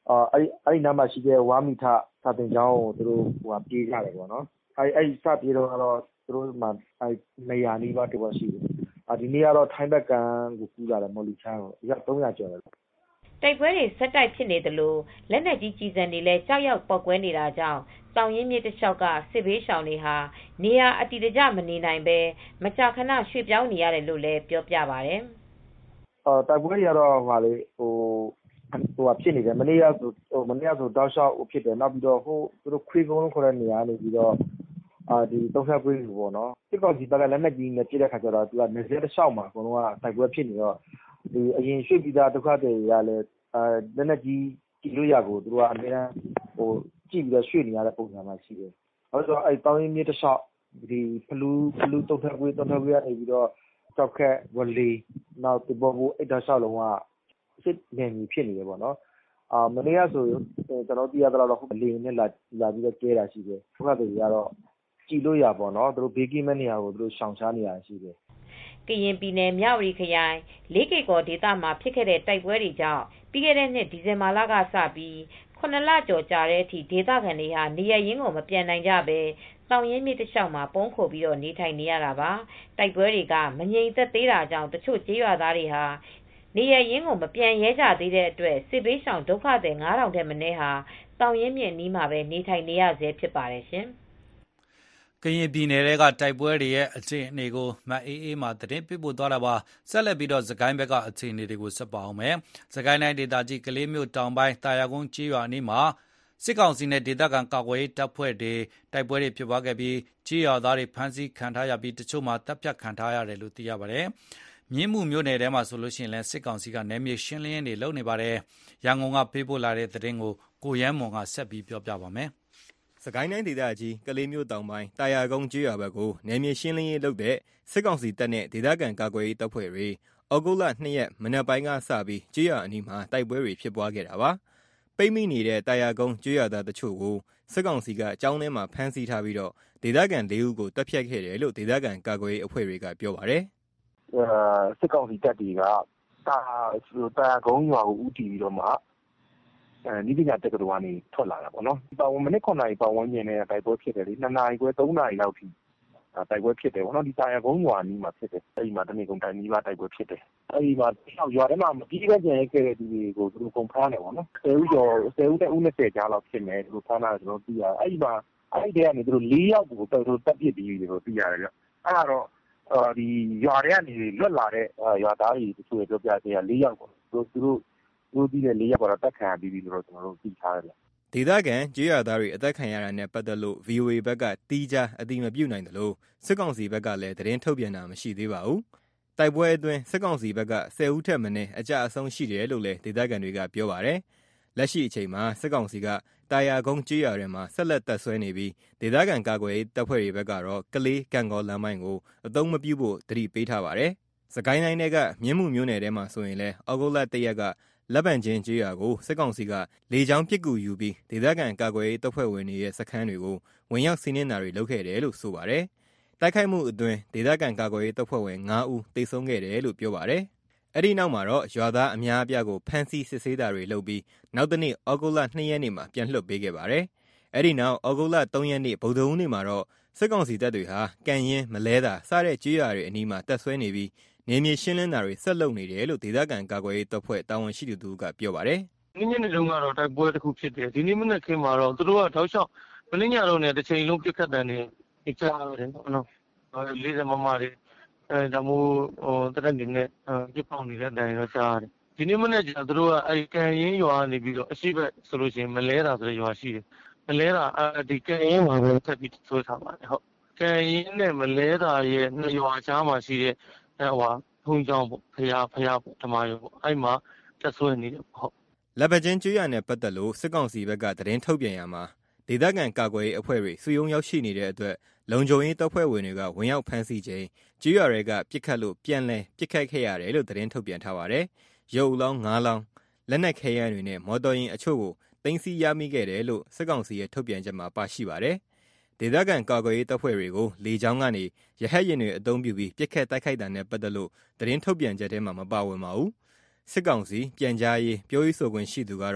အာအဲ့အဲ့နားမှာရှိတဲ့ဝါမီထစာတင်ကျောင်းကိုသူတို့ဟိုကပြေးကြတယ်ပေါ့နော်အဲ့အဲ့စပြေးတော့တော့သူတို့မှအဲ့နေရာနီးပါးတော့ရှိတယ်အာဒီနေ့ကတော့ထိုင်းဘက်ကကိုကူးလာတယ်မော်လီချမ်းကိုရောက်သုံးရာကျော်တယ်တိုက်ပွဲတွေဆက်တိုက်ဖြစ်နေသလိုလက်နက်ကြီးကြီးစံတွေလည်းကြောက်ရောက်ပောက်ကွဲနေတာကြောင့်တောင်ရင်းမြစ်တစ်လျှောက်ကစစ်ဘေးရှောင်တွေဟာနေရာအတည်တကျမနေနိုင်ပဲမကြာခဏရွှေ့ပြောင်းနေရတယ်လို့လည်းပြောပြပါတယ်။အော်တိုက်ပွဲတွေကတော့ဟာလေဟိုဟိုဖြစ်နေတယ်မနေ့ကဆိုဟိုမနေ့ကဆိုတောက်လျှောက်ဖြစ်တယ်နောက်ပြီးတော့ဟိုသူတို့ခွေးကုန်းလုံးခေါ်တဲ့နေရာနေပြီးတော့အာဒီတုံးဆက်ကွေးပေါ့နော်စစ်ကောင်စီဘက်ကလက်နက်ကြီးနဲ့ပြည့်တဲ့ခါကျတော့သူကနေစဲတစ်လျှောက်မှာအကုန်လုံးကတိုက်ပွဲဖြစ်နေတော့ဒီအရင်ရွှေ့ပြီးသားဒုက္ခတွေကလည်းအဲလက်နက်ကြီးကြည့်လို့ရကိုသူတို့ကအများဟိုကြည့်ပြီးတော့ရွှေ့နေရတဲ့ပုံစံမှရှိတယ်။အဲဆိုအဲတောင်းရင်းမြစ်တစ်လျှောက်ဒီဖလူးဖလူးတုံးဆက်ကွေးတုံးဆက်ကွေးကနေပြီးတော့ကြောက်ခက်ဝလီနောက်ဒီဘောဘူးအဲ့တစ်လျှောက်လုံးကစစ်နေပြီဖြစ်နေတယ်ပေါ့နော်။အာမနေ့ကဆိုကျွန်တော်သိရတော့ဟိုလေနဲ့လာလာပြီးတော့ကျဲတာရှိတယ်။ဘုရားတွေကတော့ကြည်လို့ရပေါ့နော်သူတို့ဘေးကင်းမဲ့နေရာကိုသူတို့ရှောင်ရှားနေရရှိတယ်ကရင်ပြည်နယ်မြဝတီခရိုင်လေးကေကော်ဒေသမှာဖြစ်ခဲ့တဲ့တိုက်ပွဲတွေကြောင့်ပြီးခဲ့တဲ့နှစ်ဒီဇင်ဘာလကစပြီးခုနှစ်လကျော်ကြာတဲ့အထိဒေသခံတွေဟာနေရရင်းကိုမပြန်နိုင်ကြပဲတောင်ရင်းမြစ်တစ်လျှောက်မှာပုံခိုပြီးတော့နေထိုင်နေရတာပါတိုက်ပွဲတွေကမငြိမ်သက်သေးတာကြောင့်တချို့ကျေးရွာသားတွေဟာနေရရင်းကိုမပြန်ရဲကြသေးတဲ့အတွက်စစ်ဘေးရှောင်ဒုက္ခသည်ငါးထောင်ထက်မနည်းဟာတောင်ရင်းမြစ်နီးမှာပဲနေထိုင်နေရဆဲဖြစ်ပါတယ်ရှင်ကရင်ပြည်နယ်ကတိုက်ပွဲတွေရဲ့အခြေအနေကိုမအေးအေးမှသတင်းပေးပို့သွားတာပါဆက်လက်ပြီးတော့စကိုင်းဘက်ကအခြေအနေတွေကိုဆက်ပါအောင်မယ်စကိုင်းတိုင်းဒေသကြီးကလေးမြို့တောင်ပိုင်းတာယာကုန်းကျေးရွာအနီးမှာစစ်ကောင်စီနဲ့ဒေသခံကာကွယ်ရေးတပ်ဖွဲ့တွေတိုက်ပွဲတွေဖြစ်ပွားခဲ့ပြီးကျေးရွာသားတွေဖမ်းဆီးခံထားရပြီးတချို့မှာတပ်ဖြတ်ခံထားရတယ်လို့သိရပါတယ်မြင်းမှုမြို့နယ်ထဲမှာဆိုလို့ရှိရင်လည်းစစ်ကောင်စီကနယ်မြေရှင်းလင်းရေးတွေလုပ်နေပါတယ်ရန်ကုန်ကပေးပို့လာတဲ့သတင်းကိုကိုရမ်းမွန်ကဆက်ပြီးပြောပြပါမယ်စကိုင်းတိုင်းဒေသကြီးကလေးမြို့တောင်ပိုင်းတာယာကုန်းကျေးရွာဘက်ကိုနယ်မြေရှင်းလင်းရေးလုပ်တဲ့စစ်ကောင်စီတပ်နဲ့ဒေသခံကာကွယ်ရေးတပ်ဖွဲ့တွေဩဂုတ်လနှစ်ရက်မနက်ပိုင်းကစပြီးကျေးရွာအနီးမှာတိုက်ပွဲတွေဖြစ်ပွားခဲ့တာပါပိတ်မိနေတဲ့တာယာကုန်းကျေးရွာသားတချို့ကိုစစ်ကောင်စီကအကြောင်းထဲမှာဖမ်းဆီးထားပြီးတော့ဒေသခံ၄ဦးကိုတပ်ဖြတ်ခဲ့တယ်လို့ဒေသခံကာကွယ်ရေးအဖွဲ့တွေကပြောပါတယ်အဲစစ်ကောင်စီတပ်တွေကတာတာယာကုန်းရွာကိုဦးတည်ပြီးတော့မှအဲနိပညာတက္ကသိုလ်ကနေထွက်လာတာပေါ့နော်။ပတ်ဝန်းမနစ်9နာရီပတ်ဝန်းကျင်နဲ့တိုက်ပွဲဖြစ်တယ်လေ2နာရီခွဲ3နာရီလောက်ထိတိုက်ပွဲဖြစ်တယ်ပေါ့နော်ဒီတာယာကုန်းရွာနီးမှာဖြစ်တယ်အဲဒီမှာတနေ့ကုန်တိုင်းနီးပါတိုက်ပွဲဖြစ်တယ်အဲဒီမှာရွာထဲမှာမပြီးပဲကျန်ခဲ့တဲ့ဒီကိုသူတို့ကုန်ဖမ်းတယ်ပေါ့နော်10ဦးကျော်10ဦးနဲ့ဦး20ကြားလောက်ဖြစ်နေသူတို့ဖမ်းတာကျွန်တော်သိရအဲဒီမှာအဲဒီတည်းကနေသူတို့၄ယောက်ကိုတော်တော်တက်ပစ်ပြီးပြီးတော့သိရတယ်ကြအဲ့ဒါတော့ဒီရွာထဲကနေလွတ်လာတဲ့ရွာသားတွေတချို့ပြောပြသေးတယ်၄ယောက်ကိုသူတို့သူတို့တို့ဒီလေရက်ကတော့တက်ခံပြီးပြီးတော့ကျွန်တော်တို့သိထားရတယ်ဒေသခံကျေးရွာသားတွေအသက်ခံရတာနဲ့ပတ်သက်လို့ ဗွီအိုအေ ဘက်ကတီးခြားအတိမပြုတ်နိုင်တယ်လို့စစ်ကောင်စီဘက်ကလည်းသတင်းထုတ်ပြန်တာမရှိသေးပါဘူးတိုက်ပွဲအတွင်းစစ်ကောင်စီဘက်က10ဦးထက်မနည်းအကြအဆုံးရှိတယ်လို့လည်းဒေသခံတွေကပြောပါတယ်လက်ရှိအချိန်မှာစစ်ကောင်စီကတာယာကုန်းကျေးရွာထဲမှာဆက်လက်တပ်ဆွဲနေပြီးဒေသခံကာကွယ်ရေးတပ်ဖွဲ့တွေဘက်ကတော့ကလေးကံကောလမ်းမိုင်းကိုအသုံးမပြုဖို့တတိပေးထားပါတယ်စကိုင်းတိုင်းထဲကမြင်းမှုမြို့နယ်ထဲမှာဆိုရင်လည်းဩဂုတ်လတရက်ကလက်ပံချင်းကျေးရွာကိုစစ်ကောင်စီကလေကြောင်းပစ်ကူယူပြီးဒေသခံကာကွယ်ရေးတပ်ဖွဲ့ဝင်တွေရဲ့စခန်းတွေကိုဝင်ရောက်စီးနင်းတာတွေလုပ်ခဲ့တယ်လို့ဆိုပါတယ်။တိုက်ခိုက်မှုအတွင်းဒေသခံကာကွယ်ရေးတပ်ဖွဲ့ဝင်၅ဦးသေဆုံးခဲ့တယ်လို့ပြောပါတယ်။အဲ့ဒီနောက်မှာတော့ရွာသားအများအပြားကိုဖမ်းဆီးစစ်ဆေးတာတွေလုပ်ပြီးနောက်တနေ့ဩဂုတ်လ2ရက်နေ့မှာပြန်လွှတ်ပေးခဲ့ပါတယ်။အဲ့ဒီနောက်ဩဂုတ်လ3ရက်နေ့ဗုဒ္ဓဟူးနေ့မှာတော့စစ်ကောင်စီတပ်တွေဟာကံရင်မလဲတာစတဲ့ကျေးရွာတွေအနီးမှာတပ်ဆွဲနေပြီးနေမြေရှင်းလင်းတာတွေဆက်လုပ်နေတယ်လို့ဒေသခံကာကွယ်ရေးတပ်ဖွဲ့တာဝန်ရှိသူတို့ကပြောပါတယ်။ဒီနေ့နေ့တုန်းကတော့တိုက်ပွဲတစ်ခုဖြစ်တယ်။ဒီနေ့မနေ့ခင်းမှာတော့သူတို့ကထောက်လျှောက်မင်းညတော့နဲ့တစ်ချိန်လုံးပြစ်ခတ်တယ်နေကြားရတယ်နော်။လေးစမမတွေအဲဒါမျိုးဟိုတရက်နေနဲ့ပြစ်ပေါက်နေတဲ့တိုင်တော့ကြားရတယ်။ဒီနေ့မနေ့ကျသူတို့ကအဲဒီကံရင်ရွာနေပြီးတော့အရှိဘက်ဆိုလို့ရှိရင်မလဲတာဆိုတဲ့ရွာရှိတယ်။မလဲတာအဲဒီကံရင်မှာပဲထပ်ပြီးဆွဲထားပါတယ်ဟုတ်။ကံရင်နဲ့မလဲတာရဲ့နှစ်ရွာချားမှာရှိတဲ့အဲဟိုဘုံကြောင့်ပေါ့ဖရာဖရာပေါ့ဓမ္မရောပေါ့အဲ့မှာတက်ဆွဲနေတယ်ဟုတ်လက်ပကျင်းကျွရနဲ့ပတ်သက်လို့စစ်ကောင်စီဘက်ကသတင်းထုတ်ပြန်ရမှာဒေသခံကာကွယ်ရေးအဖွဲ့တွေစုယုံရောက်ရှိနေတဲ့အတွက်လုံခြုံရေးတပ်ဖွဲ့ဝင်တွေကဝင်ရောက်ဖမ်းဆီးချိန်ကျွရတွေကပြစ်ခတ်လို့ပြန်လဲပြစ်ခတ်ခဲ့ရတယ်လို့သတင်းထုတ်ပြန်ထားပါတယ်ရုပ်လောင်းငါးလောင်းလက်နက်ခဲယမ်းတွေနဲ့မော်တော်ယာဉ်အချို့ကိုတင်စီရမိခဲ့တယ်လို့စစ်ကောင်စီရဲ့ထုတ်ပြန်ချက်မှာပါရှိပါတယ်ဒေသခံကာကွယ်ရေးတပ်ဖွဲ့တွေကိုလေကြောင်းကနေရဟတ်ယာဉ်တွေအုံပြုပြီးပြစ်ခတ်တိုက်ခိုက်တာနဲ့ပတ်သက်လို့သတင်းထုတ်ပြန်ချက်ထဲမှာမပါဝင်ပါဘူးစစ်ကောင်စီပြန်ကြားရေးပြောရေးဆိုခွင့်ရှိသူကတော့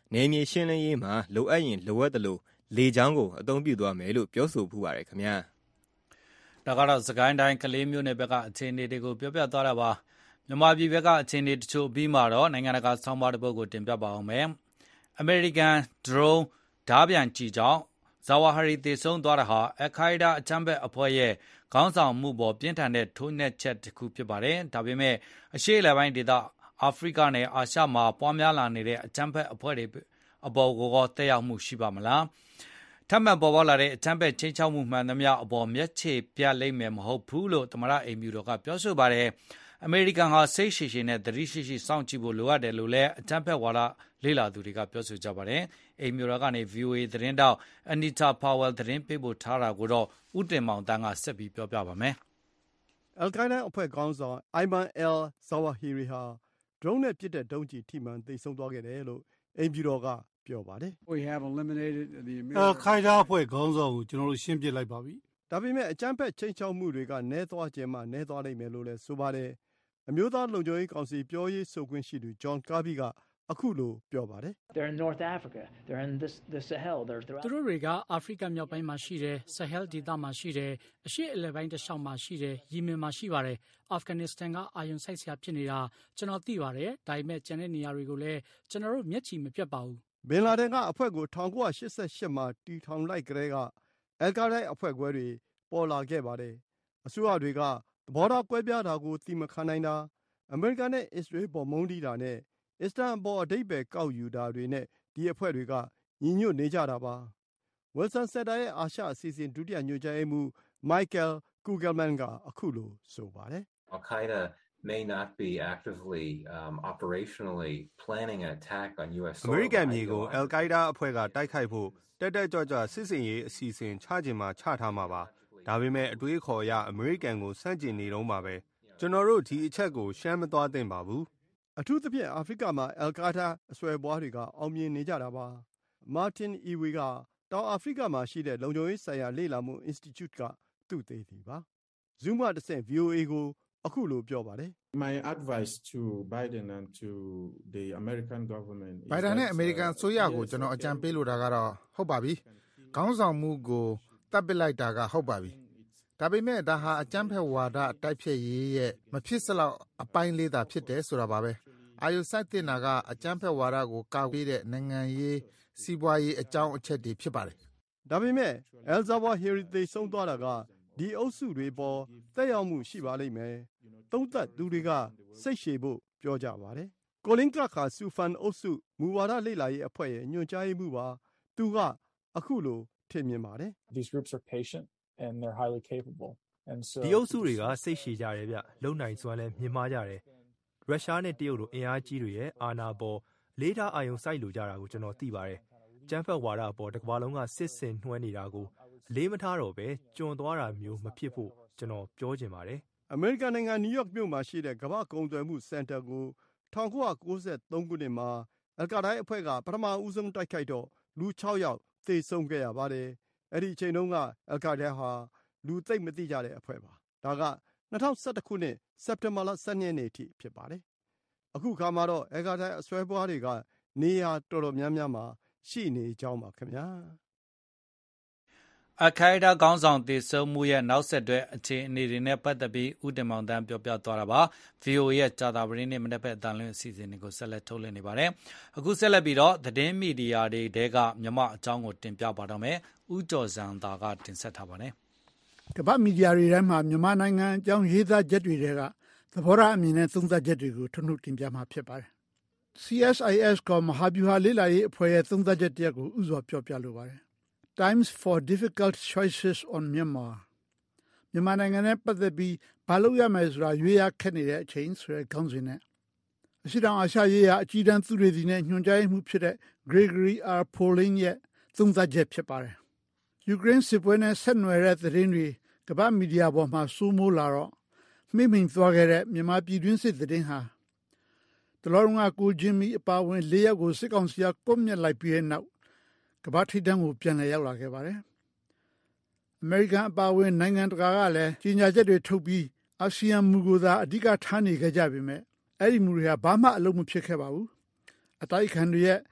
နယ်မြေရှင်းလင်းရေးမှာလိုအပ်ရင်လိုအပ်သလိုလေကြောင်းကိုအသုံးပြုသွားမယ်လို့ပြောဆိုဖူးပါတယ်ခင်ဗျာဒါကတော့စကိုင်းတိုင်းကလေးမျိုးနယ်ဘက်ကအခြေအနေတွေကိုပြောပြသွားတာပါမြန်မာပြည်ဘက်ကအခြေအနေတချို့ပြီးမှတော့နိုင်ငံတကာဆောင်းပါးတစ်ပုဒ်ကိုတင်ပြပါအောင်မယ်အမေရိကန်ဒရုန်းဓားပြန်ကြီးကြောင့်ဇာဝါဟာရီတေဆုံးသွားတာဟာအယ်ခိုင်ဒါအကြမ်းဖက်အဖွဲ့ရဲ့ခေါင်းဆောင်မှုပေါ်ပြင်းထန်တဲ့ထိုးနှက်ချက်တစ်ခုဖြစ်ပါတယ်ဒါပေမဲ့အရှေ့အလယ်ပိုင်းဒေသအာဖရိကနဲ့အာရှမှာပွားများလာနေတဲ့အကြမ်းဖက်အဖွဲ့တွေအပေါ်ကိုတက်ရောက်မှုရှိပါမလားထပ်မံပေါ်ပေါက်လာတဲ့အကြမ်းဖက်ချင်းချောက်မှုမှန်သမျှအပေါ်မျက်ခြေပြတ်လိမ့်မယ်မဟုတ်ဘူးလို့သမရအိမ်မြူတော်ကပြောဆိုပါတယ်အမေရိကန်ဟာစိတ်ရှည်ရှည်နဲ့သတိရှိရှိစောင့်ကြည့်ဖို့လိုအပ်တယ်လို့လည်းအကြမ်းဖက်ဝါဒလေ့လာသူတွေကပြောဆိုကြပါတယ်အိမ်မြူတော်ကနေ ဗွီအိုအေ သတင်းတောက်အနီတာပါဝယ်သတင်းပေးပို့ထားတာကိုတော့ဦးတင်မောင်တန်းကဆက်ပြီးပြောပြပါမယ်အယ်ကိုင်ဒါအဖွဲ့ခေါင်းဆောင်အိုင်မန်အယ်ဇာဝါဟီရီဟာဒရုန်းနဲ့ပစ်တဲ့ဒုံးကျည်ထိမှန်သေဆုံးသွားခဲ့တယ်လို့အိမ်မြူတော်ကပြောပါတယ်။ We have eliminated the Al Qaeda အဖွဲ့ခေါင်းဆောင်ကိုကျွန်တော်တို့ရှင်းပစ်လိုက်ပါပြီ။ဒါပေမဲ့အကြမ်းဖက်ချိန်ချောက်မှုတွေကနည်းသွားခြင်းမှနည်းသွားနိုင်မယ်လို့လည်းဆိုပါတယ်။အမျိုးသားလုံခြုံရေးကောင်စီပြောရေးဆိုခွင့်ရှိသူ John Kirby ကအခုလိုပြောပါတယ်။ They're in North Africa. They're in this the Sahel. They're throughout. သူတို့တွေကအာဖရိကမြောက်ပိုင်းမှာရှိတယ်။ Sahel ဒေသမှာရှိတယ်။အရှေ့အလယ်ပိုင်းတစ်လျှောက်မှာရှိတယ်။ Yemen မှာရှိပါတယ်။ Afghanistan ကအာရုံစိုက်စရာဖြစ်နေတာကျွန်တော်သိပါတယ်။ဒါပေမဲ့ကျန်တဲ့နေရာတွေကိုလည်းကျွန်တော်တို့မျက်ခြေမပြတ်ပါဘူး။ဘင်လာဒန်ကအဖွဲ့ကို၁၉၈၈မှာတီထောင်လိုက်ကတည်းကအယ်ကိုင်ဒါအဖွဲ့ခွဲတွေပေါ်လာခဲ့ပါတယ်။အစိုးရတွေကသဘောထားကွဲပြားတာကိုသိမခံနိုင်တာအမေရိကန်နဲ့အစ္စရေးပေါ်မုန်းတီးတာနဲ့အစ္စလမ်ပေါ်အဓိပ္ပာယ်ကောက်ယူတာတွေနဲ့ဒီအဖွဲ့တွေကညီညွတ်နေကြတာပါ။ Wilson Center ရဲ့အာရှအစီအစဉ်ဒုတိယညွှန်ကြားရေးမှူး Michael Kugelman ကအခုလိုဆိုပါတယ်။ Al-Qaeda may not be actively um, operationally planning an attack on U S soil. အမေရိကန်မြေကိုအယ်ကိုင်ဒါအဖွဲ့ကတိုက်ခိုက်ဖို့တက်တက်ကြွကြွစစ်စင်ရေးအစီအစဉ်ချခြင်းမှာချထားမှာပါ။ဒါပေမဲ့အတွေးခေါ်ရအမေရိကန်ကိုစန့်ကျင်နေတော့မှာပဲ။ကျွန်တော်တို့ဒီအချက်ကိုရှမ်းမသွားသင့်ပါဘူး။အထူးသဖြင့်အာဖရိကမှာအယ်ကိုင်ဒါအစွဲပွားတွေကအောင်မြင်နေကြတာပါ။ Martin Iwe ကတောင်အာဖရိကမှာရှိတဲ့လုံခြုံရေးဆိုင်ရာလေ့လာမှု Institute ကသူ့သေးသည်ပါ။ Zoom ကတဆင့် ဗွီအိုအေ ကိုအခုလိုပြောပါတယ်။ My advice to Biden and to the American government is Biden နဲ့အမေရိကန်အစိုးရကိုကျွန်တော်အကြံပေးလိုတာကတော့ဟုတ်ပါပြီ။ခေါင်းဆောင်မှုကိုတပ်ပစ်လိုက်တာကဟုတ်ပါပြီ။ဒါပေမဲ့ဒါဟာအကြမ်းဖက်ဝါဒတိုက်ဖျက်ရေးရဲ့မဖြစ်စလောက်အပိုင်းလေးသာဖြစ်တယ်ဆိုတာပါပဲ။အာယုစိုက်တင်တာကအကြမ်းဖက်ဝါဒကိုကာကွယ်တဲ့နိုင်ငံရေးစီးပွားရေးအကြောင်းအချက်တွေဖြစ်ပါတယ်။ဒါပေမဲ့ El Zawahiri သေဆုံးသွားတာကဒီအုပ်စုတွေပေါ်သက်ရောက်မှုရှိပါလိမ့်မယ်။သုံးသပ်သူတွေကစိတ်ရှည်ဖို့ပြောကြပါတယ်။ Colin Clark ဟာဆူဖန်အုပ်စုမူဝါဒလေ့လာရေးအဖွဲ့ရဲ့ညွှန်ကြားရေးမှူးပါ။သူကအခုလိုထင်မြင်ပါတယ်။ These groups are patient and they're highly capable. And so ဒီအုပ်စုတွေကစိတ်ရှည်ကြတယ်ဗျ။လုံနိုင်စွမ်းလည်းမြင်မာကြတယ်။ရုရှားနဲ့တရုတ်လိုအင်အားကြီးတွေရဲ့အာဏာပေါ်လေးထားအာယုံစိုက်လိုကြတာကိုကျွန်တော်သိပါတယ်။ကျန်းဖက်ဝါဒအပေါ်တစ်ကမ္ဘာလုံးကစစ်စင်နှွှဲနေတာကိုအလေးမထားတော့ပဲကျွံသွားတာမျိုးမဖြစ်ဖို့ကျွန်တော်ပြောချင်ပါတယ်။အမေရိကန်နိုင်ငံနယူးယောက်မြို့မှာရှိတဲ့ကမ္ဘာ့ကုန်သွယ်မှုစင်တာကို၁၉၉၃ခုနှစ်မှာအယ်ကိုင်ဒါအဖွဲ့ကပထမဦးဆုံးတိုက်ခိုက်တော့လူ၆ယောက်သေဆုံးခဲ့ရပါတယ်။အဲ့ဒီအချိန်တုန်းကအယ်ကိုင်ဒါဟာလူသိပ်မသိကြတဲ့အဖွဲ့ပါ။ဒါက၂၀၁၁ခုနှစ်စက်တင်ဘာလ၁၂ရက်နေ့အထိဖြစ်ပါတယ်။အခုခါမှာတော့အယ်ကိုင်ဒါအစွဲပွားတွေကနေရာတော်တော်များများမှာရှိနေကြောင်းပါခင်ဗျာ။အယ်ခိုင်ဒါခေါင်းဆောင်သေဆုံးမှုရဲ့နောက်ဆက်တွဲအခြေအနေတွေနဲ့ပတ်သက်ပြီးဦးတင်မောင်တန်းပြောပြသွားတာပါ။ ဗွီအိုအေ ရဲ့ကြာသပတေးနေ့မနက်ဘက်အတန်လွင့်အစီအစဉ်တွေကိုဆက်လက်ထုတ်လွှင့်နေပါတယ်။အခုဆက်လက်ပြီးတော့သတင်းမီဒီယာတွေတဲကမြန်မာအကြောင်းကိုတင်ပြပါတော့မယ်။ဦးကျော်စံသာကတင်ဆက်ထားပါတယ်။ကမ္ဘာမီဒီယာတွေထဲမှာမြန်မာနိုင်ငံအကြောင်းရေးသားချက်တွေတဲကသဘောထားအမြင်နဲ့သုံးသပ်ချက်တွေကိုထုတ်နှုတ်တင်ပြမှာဖြစ်ပါတယ်။ C S I S ကမဟာဗျူဟာလေ့လာရေးအဖွဲ့ရဲ့သုံးသပ်ချက်တရက်ကိုဥစွာပြောပြလိုပါတယ်။ Times for difficult choices on Myanmar မြန်မာနိုင်ငံနဲ့ပတ်သက်ပြီးဘာလုပ်ရမယ်ဆိုတာရွေးရခက်နေတဲ့အချိန်ဆိုတဲ့ခေါင်းစဉ်နဲ့အရှိတောင်အာရှရေးရာအကြီးတန်းသူတွေစီနဲ့ညွှန်ကြားရေးမှူးဖြစ်တဲ့ Gregory R. Poling ရဲ့သုံးသပ်ချက်ဖြစ်ပါတယ်။ ယူကရိန်းစစ်ပွဲနဲ့ဆက်နွယ်တဲ့သတင်းတွေကမ္ဘာမီဒီယာပေါ်မှာစိုးမိုးလာတော့မိမ့်မိန်သွားခဲ့တဲ့မြန်မာပြည်တွင်းစစ်သတင်းဟာတလောကကိုချင်းမီအပါဝင်၄ယောက်ကိုစစ်ကောင်စီကကွပ်မျက်လိုက်ပြီးတဲ့နောက်ကမ္ဘာထိပ်တန်းကိုပြန်လည်ရောက်လာခဲ့ပါတယ်။အမေရိကန်အပါအဝင်နိုင်ငံတကာကလည်းကြေညာချက်တွေထုတ်ပြီးအာဆီယံမူကိုသာအဓိကထားနေခဲ့ကြပေမဲ့အဲ့ဒီမူတွေကဘာမှအလုပ်မဖြစ်ခဲ့ပါဘူး။အတိုက်အခံတွေရဲ့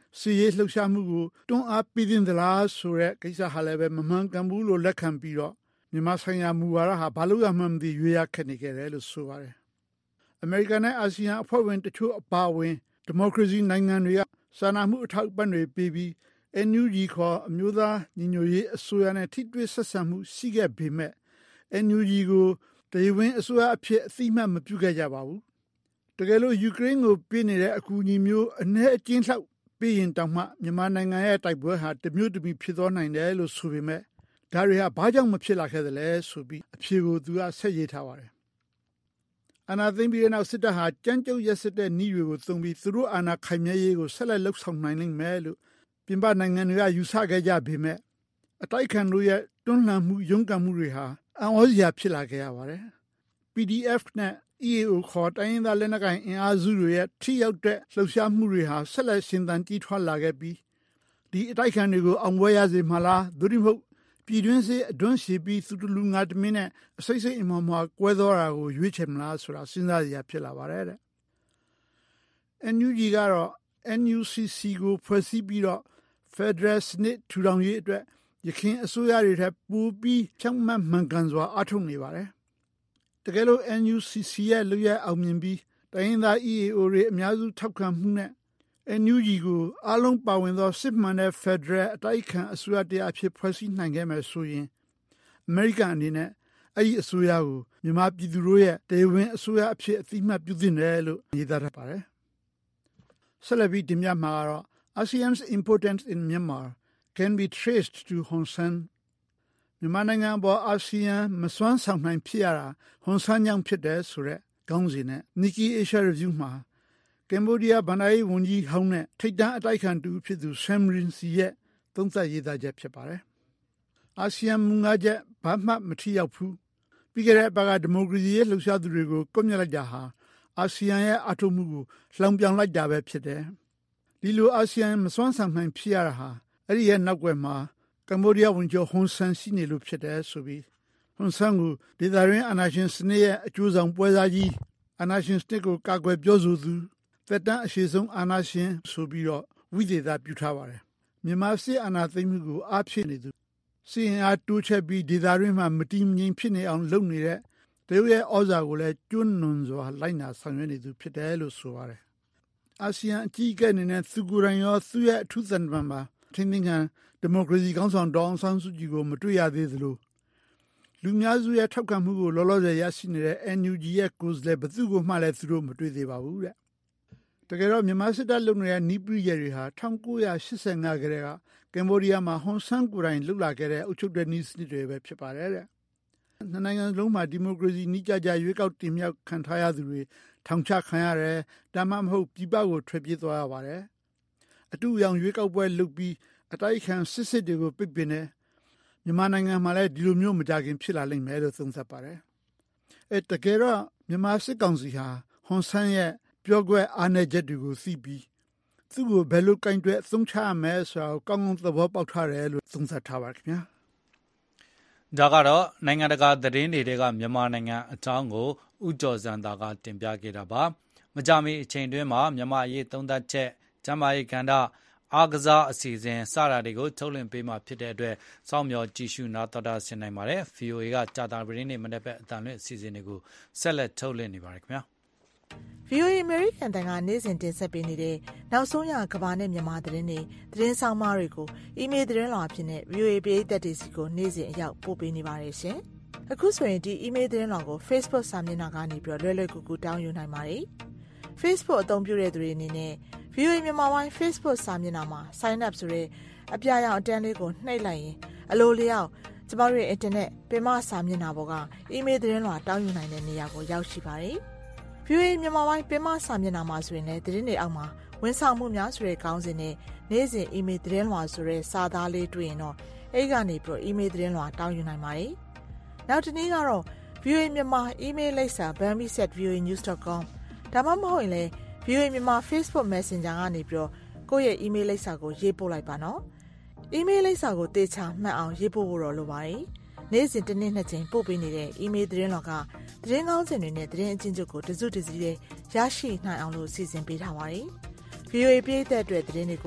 စီရေးလှုပ်ရှားမှုကိုတွန်းအားပေးတင်သလားဆိုတဲ့ကိစ္စဟာလည်းပဲမမှန်ကန်ဘူးလို့လက်ခံပြီးတော့မြန်မာဆိုင်ရာမူဝါဒဟာဘာလို့ရမှန်းမသိရွေးရခက်နေကြတယ်လို့ဆိုပါတယ်အမေရိကန်နဲ့အာဆီယံအဖွဲ့ဝင်တချို့အပါအဝင်ဒီမိုကရေစီနိုင်ငံတွေကစာနာမှုအထောက်အပံ့တွေပေးပြီး အန် ယူ ဂျီ ခေါ်အမျိုးသားညီညွတ်ရေးအစိုးရနဲ့ထိတွေ့ဆက်ဆံမှုရှိခဲ့ပေမဲ့ အန် ယူ ဂျီ ကိုတရားဝင်အစိုးရအဖြစ်အသိအမှတ်မပြုခဲ့ကြပါဘူးတကယ်လို့ယူကရိန်းကိုပေးနေတဲ့အကူအညီမျိုးအနည်းအကျဉ်းလောက်ပေးရင်တောင်မှမြန်မာနိုင်ငံရဲ့တိုက်ပွဲဟာတမျိုးတမီဖြစ်သွားနိုင်တယ်လို့ဆိုပေမဲ့ဒါတွေဟာဘာကြောင့်မဖြစ်လာခဲ့သလဲဆိုပြီးအဖြေကိုသူကဆက်ရေးထားပါတယ်အာဏာသိမ်းပြီးတဲ့နောက်စစ်တပ်ဟာကြမ်းကြုတ်ရက်စက်တဲ့နှီးတွေကိုသုံးပြီးသူတို့အာဏာခိုင်မြဲရေးကိုဆက်လက်လှုပ်ဆောင်နိုင်လိမ့်မယ်လို့ပြင်ပနိုင်ငံတွေကယူဆခဲ့ကြပေမဲ့အတိုက်ခံတို့ရဲ့တွန်းလှန်မှုရုန်းကန်မှုတွေဟာအံ့ဩစရာဖြစ်လာခဲ့ရပါတယ် ပီ ဒီ အက်ဖ် နဲ့ အီ အေ အို ခေါ်တိုင်းရင်းသားလက်နက်ကိုင်အင်အားစုတွေရဲ့ထိရောက်တဲ့လှုပ်ရှားမှုတွေဟာဆက်လက်ရှင်သန်ကြီးထွားလာခဲ့ပြီးဒီအတိုက်ခံတွေကိုအောင်ပွဲရစေမှာလားသို့မဟုတ်ပြည်တွင်းစစ်အတွန်းရှည်ပြီးသူတလူငါတမင်းနဲ့အစိတ်စိတ်အမော်မော်ကွဲသွားတာကိုရွေးချယ်မလားဆိုတာစဉ်းစားရဖြစ်လာပါတယ်တဲ့ အန် ယူ ဂျီ ကတော့ အန် ယူ စီ စီ ကိုဖွဲ့စည်းပြီးတော့ Federal စနစ်ထူထောင်ရေးအတွက်ရခိုင်အစိုးရတွေထက်ပိုပြီးဖြောင့်မတ်မှန်ကန်စွာအားထုတ်နေပါတယ်တကယ်လို့ အန် ယူ စီ စီ ရဲ့လူရအောင်မြင်ပြီးတိုင်းရင်းသား အီ အေ အို တွေအများစုထောက်ခံမှုနဲ့ အန် ယူ ဂျီ ကိုအားလုံးပါဝင်သောစစ်မှန်တဲ့ Federal အတိုက်ခံအစိုးရတရားအဖြစ်ဖွဲ့စည်းနိုင်ခဲ့မယ်ဆိုရင်အမေရိကန်အနေနဲ့အဲ့ဒီအစိုးရကိုမြန်မာပြည်သူတို့ရဲ့တရားဝင်အစိုးရအဖြစ်အသိအမှတ်ပြုသင့်တယ်လို့ရေးသားထားပါတယ်ဆက်လက်ပြီးတင်ပြမှာကတော့ ASEAN's importance in Myanmar can be traced to Hun Sen မြန်မာနိုင်ငံပေါ်အာဆီယံမစွမ်းဆောင်နိုင်ဖြစ်ရတာဟွန်ဆန်းကြောင့်ဖြစ်တယ်ဆိုတဲ့ခေါင်းစဉ်နဲ့ Nikkei Asia Review မှာကမ်ဘောဒီးယားဗန်ဒါရေးဝန်ကြီးဟောင်းနဲ့ထိပ်တန်းအတိုက်ခံတူဖြစ်သူ Sam Rainsy ရဲ့သုံးသပ်ရေးသားချက်ဖြစ်ပါတယ်အာဆီယံမူငါချက်ဘာမှမထိရောက်ဘူးပြီးခဲ့တဲ့အပတ်ကဒီမိုကရေစီရဲ့လှုပ်ရှားသူတွေကိုကွပ်မျက်လိုက်တာဟာအာဆီယံရဲ့အထောက်မှုကိုလှောင်ပြောင်လိုက်တာပဲဖြစ်တယ်ဒီလိုအာဆီယံမစွမ်းဆောင်နိုင်ဖြစ်ရတာဟာအဲ့ဒီရဲ့နောက်ွယ်မှာကမ်ဘောဒီးယားဝန်ကြီးဟွန်ဆန်ရှိနေလို့ဖြစ်တယ်ဆိုပြီးဟွန်ဆန်ကိုဒေသတွင်းအာဏာရှင်စနစ်ရဲ့အကျိုးဆောင်ပွဲစားကြီးအာဏာရှင်စနစ်ကိုကာကွယ်ပြောဆိုသူသက်တမ်းအရှိဆုံးအာဏာရှင်ဆိုပြီးတော့ဝိသေသပြုထားပါတယ်မြန်မာစစ်အာဏာသိမ်းမှုကိုအားဖြည့်နေသူစီရင်အားတိုးချက်ပြီးဒေသတွင်းမှာမတည်မငြိမ်ဖြစ်နေအောင်လုပ်နေတဲ့တရုတ်ရဲ့ဩဇာကိုလည်းကျွန်းနွန်စွာလိုက်နာဆောင်ရွက်နေသူဖြစ်တယ်လို့ဆိုပါတယ်အာဆီယံအကြီးအကဲအနေနဲ့သူကိုယ်တိုင်ရောသူ့ရဲ့အထူးသံတမန်ပါထင်းထင်းခံဒီမိုကရေစီခေါင်းဆောင်ဒေါ်အောင်ဆန်းစုကြည်ကိုမတွေ့ရသေးသလိုလူများစုရဲ့ထောက်ခံမှုကိုလောလောဆယ်ရရှိနေတဲ့ အန် ယူ ဂျီ ရဲ့ကိုယ်စားလှယ်ဘသူကိုမှလည်းသူတို့မတွေ့သေးပါဘူးတဲ့တကယ်တော့မြန်မာစစ်တပ်လုပ်နေတဲ့နီးပရိယာတွေဟာ၁၉၈၅ကတည်းကကမ်ဘောဒီးယားမှာဟွန်ဆန်းကိုယ်တိုင်လှုပ်လာခဲ့တဲ့အုပ်ချုပ်တဲ့နည်းစနစ်တွေပဲဖြစ်ပါတယ်တဲ့နှစ်နိုင်ငံလုံးမှာဒီမိုကရေစီနီးကြကြရွေးကောက်တင်မြှောက်ခံထားရသူတွေထောင်ချခံရတယ်ဒါမှမဟုတ်ပြည်ပကိုထွက်ပြေးသွားရပါတယ်အတူအယောင်ရွေးကောက်ပွဲလုပ်ပြီးအတိုက်ခံစစ်စစ်တွေကိုပြစ်ပင်နေမြန်မာနိုင်ငံမှာလည်းဒီလိုမျိုးမကြခင်ဖြစ်လာလိမ့်မယ်လို့သုံးသပ်ပါတယ်အဲတကယ်တော့မြန်မာစစ်ကောင်စီဟာဟွန်ဆန်းရဲ့ပြောကွက်အားနည်းချက်တွေကိုသိပြီးသူ့ကိုဘယ်လိုကင်တွယ်သုံးချရမယ်ဆိုတော့ကောင်းကောင်းသဘောပေါက်ထားတယ်လို့သုံးသပ်ထားပါခင်ဗျာဒါကတော့နိုင်ငံတကာသတင်းတွေကမြန်မာနိုင်ငံအကြောင်းကိုဥကြော်စံသာကတင်ပြခဲ့တာပါမကြမီအချိန်တွင်းမှာမြန်မာရေးသုံးသပ်ချက်ကျမ်းမာရေးကဏ္ဍအားကစားအစီအစဉ်စတာတွေကိုထုတ်လွှင့်ပေးမှာဖြစ်တဲ့အတွက်စောင့်မျှော်ကြည့်ရှုနားတော်တာဆင်နိုင်ပါတယ် ဗီအိုအေ ကကြာတာပရင်းနေမနေ့ပဲအတန်လွင့်အစီအစဉ်တွေကိုဆက်လက်ထုတ်လွှင့်နေပါတယ်ခင်ဗျာဗီအိုအေ American တန်ကနေ့စဉ်တင်ဆက်ပေးနေတဲ့နောက်ဆုံးရကမ္ဘာနဲ့မြန်မာသတင်းတွေသတင်းဆောင်မတွေကိုအီးမေးလ်သတင်းလွှာအဖြစ်နဲ့ ဗီအိုအေ ပရိသတ်တွေစီကိုနေ့စဉ်အရောက်ပို့ပေးနေပါတယ်ရှင်။အခုဆိုရင်ဒီအီးမေးလ်သတင်းလွှာကို Facebook စာမျက်နှာကနေပြီးတော့လွယ်လွယ်ကူကူတောင်းယူနိုင်ပါတယ်။ Facebook အသုံးပြုတဲ့သူတွေအနေနဲ့ ဗီအိုအေ မြန်မာပိုင်း Facebook စာမျက်နှာမှာ Sign up ဆိုတဲ့အပြာရောင်အတန်းလေးကိုနှိပ်လိုက်ရင်အလိုလျောက်ကျမတို့ရဲ့ Internet ပင်မစာမျက်နှာပေါ်ကအီးမေးလ်သတင်းလွှာတောင်းယူနိုင်တဲ့နေရာကိုရောက်ရှိပါတယ်။ ဗီအိုအေမြန်မာပိုင်းပင်မစာမျက်နှာမှာဆိုရင်လည်းသတင်းတွေအောက်မှာဝန်ဆောင်မှုများဆိုတဲ့ခေါင်းစဉ်နဲ့နေ့စဉ်အီးမေးလ်သတင်းလွှာဆိုတဲ့စာသားလေးတွေ့ရင်တော့အဲ့ကနေပြီးတော့အီးမေးလ်သတင်းလွှာတောင်းယူနိုင်ပါတယ်။နောက်တစ်နည်းကတော့ ဗီအိုအေမြန်မာအီးမေးလ်လိပ်စာ bambi at v o a news dot com ဒါမှမဟုတ်ရင်လည်း ဗီအိုအေမြန်မာ Facebook Messenger ကနေပြီးတော့ကိုယ့်ရဲ့အီးမေးလ်လိပ်စာကိုရေးပို့လိုက်ပါနော်။အီးမေးလ်လိပ်စာကိုတေချာမှတ်အောင်ရေးပို့ဖို့တော့လိုပါတယ်။နေ့စဉ်တစ်နေ့နှစ်ကြိမ်ပို့ပေးနေတဲ့အီးမေးလ်သတင်းလွှာကသတင်းကောင်းစင်တွေနဲ့သတင်းအချင်းချုပ်ကိုတစုတစည်းလေးရရှိနိုင်အောင်လို့စီစဉ်ပေးထားပါတယ်။ ဗီအိုအေပြည်သက်အတွက်သတင်းတွေကို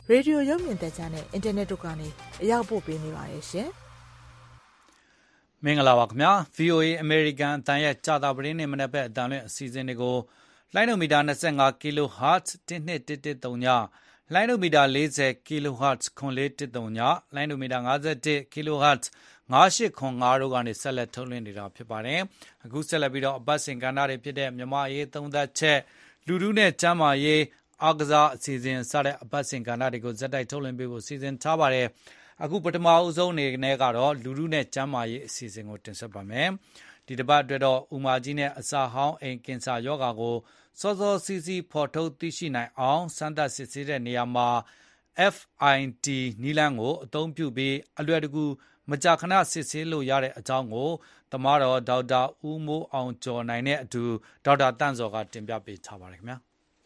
ရေဒီယိုရုပ်မြင်သံကြားနဲ့အင်တာနက်တို့ကနေအရောက်ပို့ပေးနေပါတယ်ရှင်မင်္ဂလာပါခင်ဗျာ ဗွီအိုအေ American အတန်ရဲ့ကြာတာပရင်းနဲ့မနက်ဘက်အတန်လွင့်အစီအစဉ်တွေကိုလိုင်းနိုမီတာ25 kHz 12113ညလိုင်းနိုမီတာ40 kHz 9413ညလိုင်းနိုမီတာ51 kHz 9805တို့ကနေဆက်လက်ထုတ်လွှင့်နေတာဖြစ်ပါတယ်အခုဆက်လက်ပြီးတော့အပတ်စဉ်ကဏ္ဍတွေဖြစ်တဲ့မြမရေးသုံးသက်ချက်လူထုနဲ့ကျမ်းမာရေးအားကစားအစီအစဉ်စတဲ့အပတ်စဉ်ကဏ္ဍတွေကိုဇက်တိုက်ထုတ်လွှင့်ပေးဖို့စီစဉ်ထားပါတယ်အခုပထမအဆုံးအနေနဲ့ကတော့လူထုနဲ့ကျမ်းမာရေးအစီအစဉ်ကိုတင်ဆက်ပါမယ်ဒီတစ်ပတ်အတွက်တော့ဥမာကြီးနဲ့အစာဟောင်းအိမ်ကင်ဆာရောဂါကိုစောစောစီးစီးဖော်ထုတ်သိရှိနိုင်အောင်စမ်းသပ်စစ်ဆေးတဲ့နေရာမှာ F I T နည်းလမ်းကိုအသုံးပြုပြီးအလွယ်တကူမကြာခဏစစ်ဆေးလို့ရတဲ့အကြောင်းကိုသမားတော်ဒေါက်တာဦးမိုးအောင်ကျော်နိုင်နဲ့အတူဒေါက်တာတန့်စောကတင်ပြပေးထားပါတယ်ခင်ဗျာ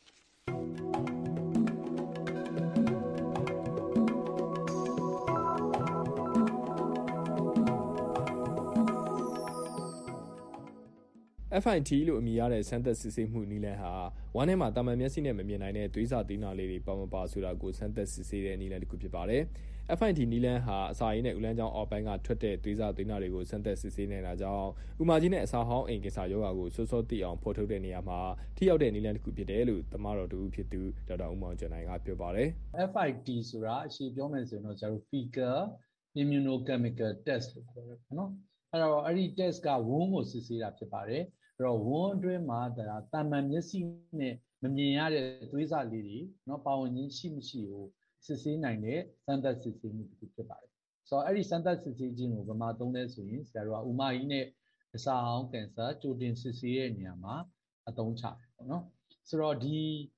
F I T လို့အမည်ရတဲ့စမ်းသပ်စစ်ဆေးမှုနည်းလမ်းဟာဝမ်းထဲမှာတာမန်မျက်စိနဲ့မမြင်နိုင်တဲ့သွေးစာသီးနှာလေးတွေပါမပါဆိုတာကိုစမ်းသပ်စစ်ဆေးတဲ့နည်းလမ်းတစ်ခုဖြစ်ပါတယ်။ F I T နည်းလမ်းဟာအစာရည်နဲ့ဥလန်းချောင်းအောက်ပိုင်းကထွက်တဲ့သွေးစာသီးနှာတွေကိုစမ်းသပ်စစ်ဆေးနေတာကြောင့်ဥမာကြီးနဲ့အစာဟောင်းအိမ်ကင်ဆာရောဂါကိုစောစောသိအောင်ဖော်ထုတ်တဲ့နေရာမှာထိရောက်တဲ့နည်းလမ်းတစ်ခုဖြစ်တယ်လို့သမားတော်တူဖြစ်သူဒေါက်တာဦးမောင်ကျော်နိုင်ကပြောပါတယ်။ F I T ဆိုတာအရှိပြောမယ်ဆိုရင်တော့ကျွန်တော် Fecal Immunochemical Test လို့ခေါ်တယ်နော်။အဲ့တော့အဲ့ဒီ test ကဝန်းကိုစစ်ဆေးတာဖြစ်ပါတယ်။အဲ့တော့ဝန်းအတွင်းမှာဒါတာမန်မျက်စိနဲ့မမြင်ရတဲ့သွေးစာလေးတွေเนาะပါဝင်ခြင်းရှိမရှိကိုစစ်ဆေးနိုင်တဲ့စမ်းသပ်စစ်ဆေးမှုတစ်ခုဖြစ်ပါတယ်။ဆိုတော့အဲ့ဒီစမ်းသပ်စစ်ဆေးခြင်းကိုဗမာသုံးလဲဆိုရင်ဆရာတို့ကဥမာကြီးနဲ့အစာဟောင်းကင်ဆာကြိုတင်စစ်ဆေးတဲ့နေရာမှာအသုံးချတယ်ပေါ့နော်။ဆိုတော့ဒီ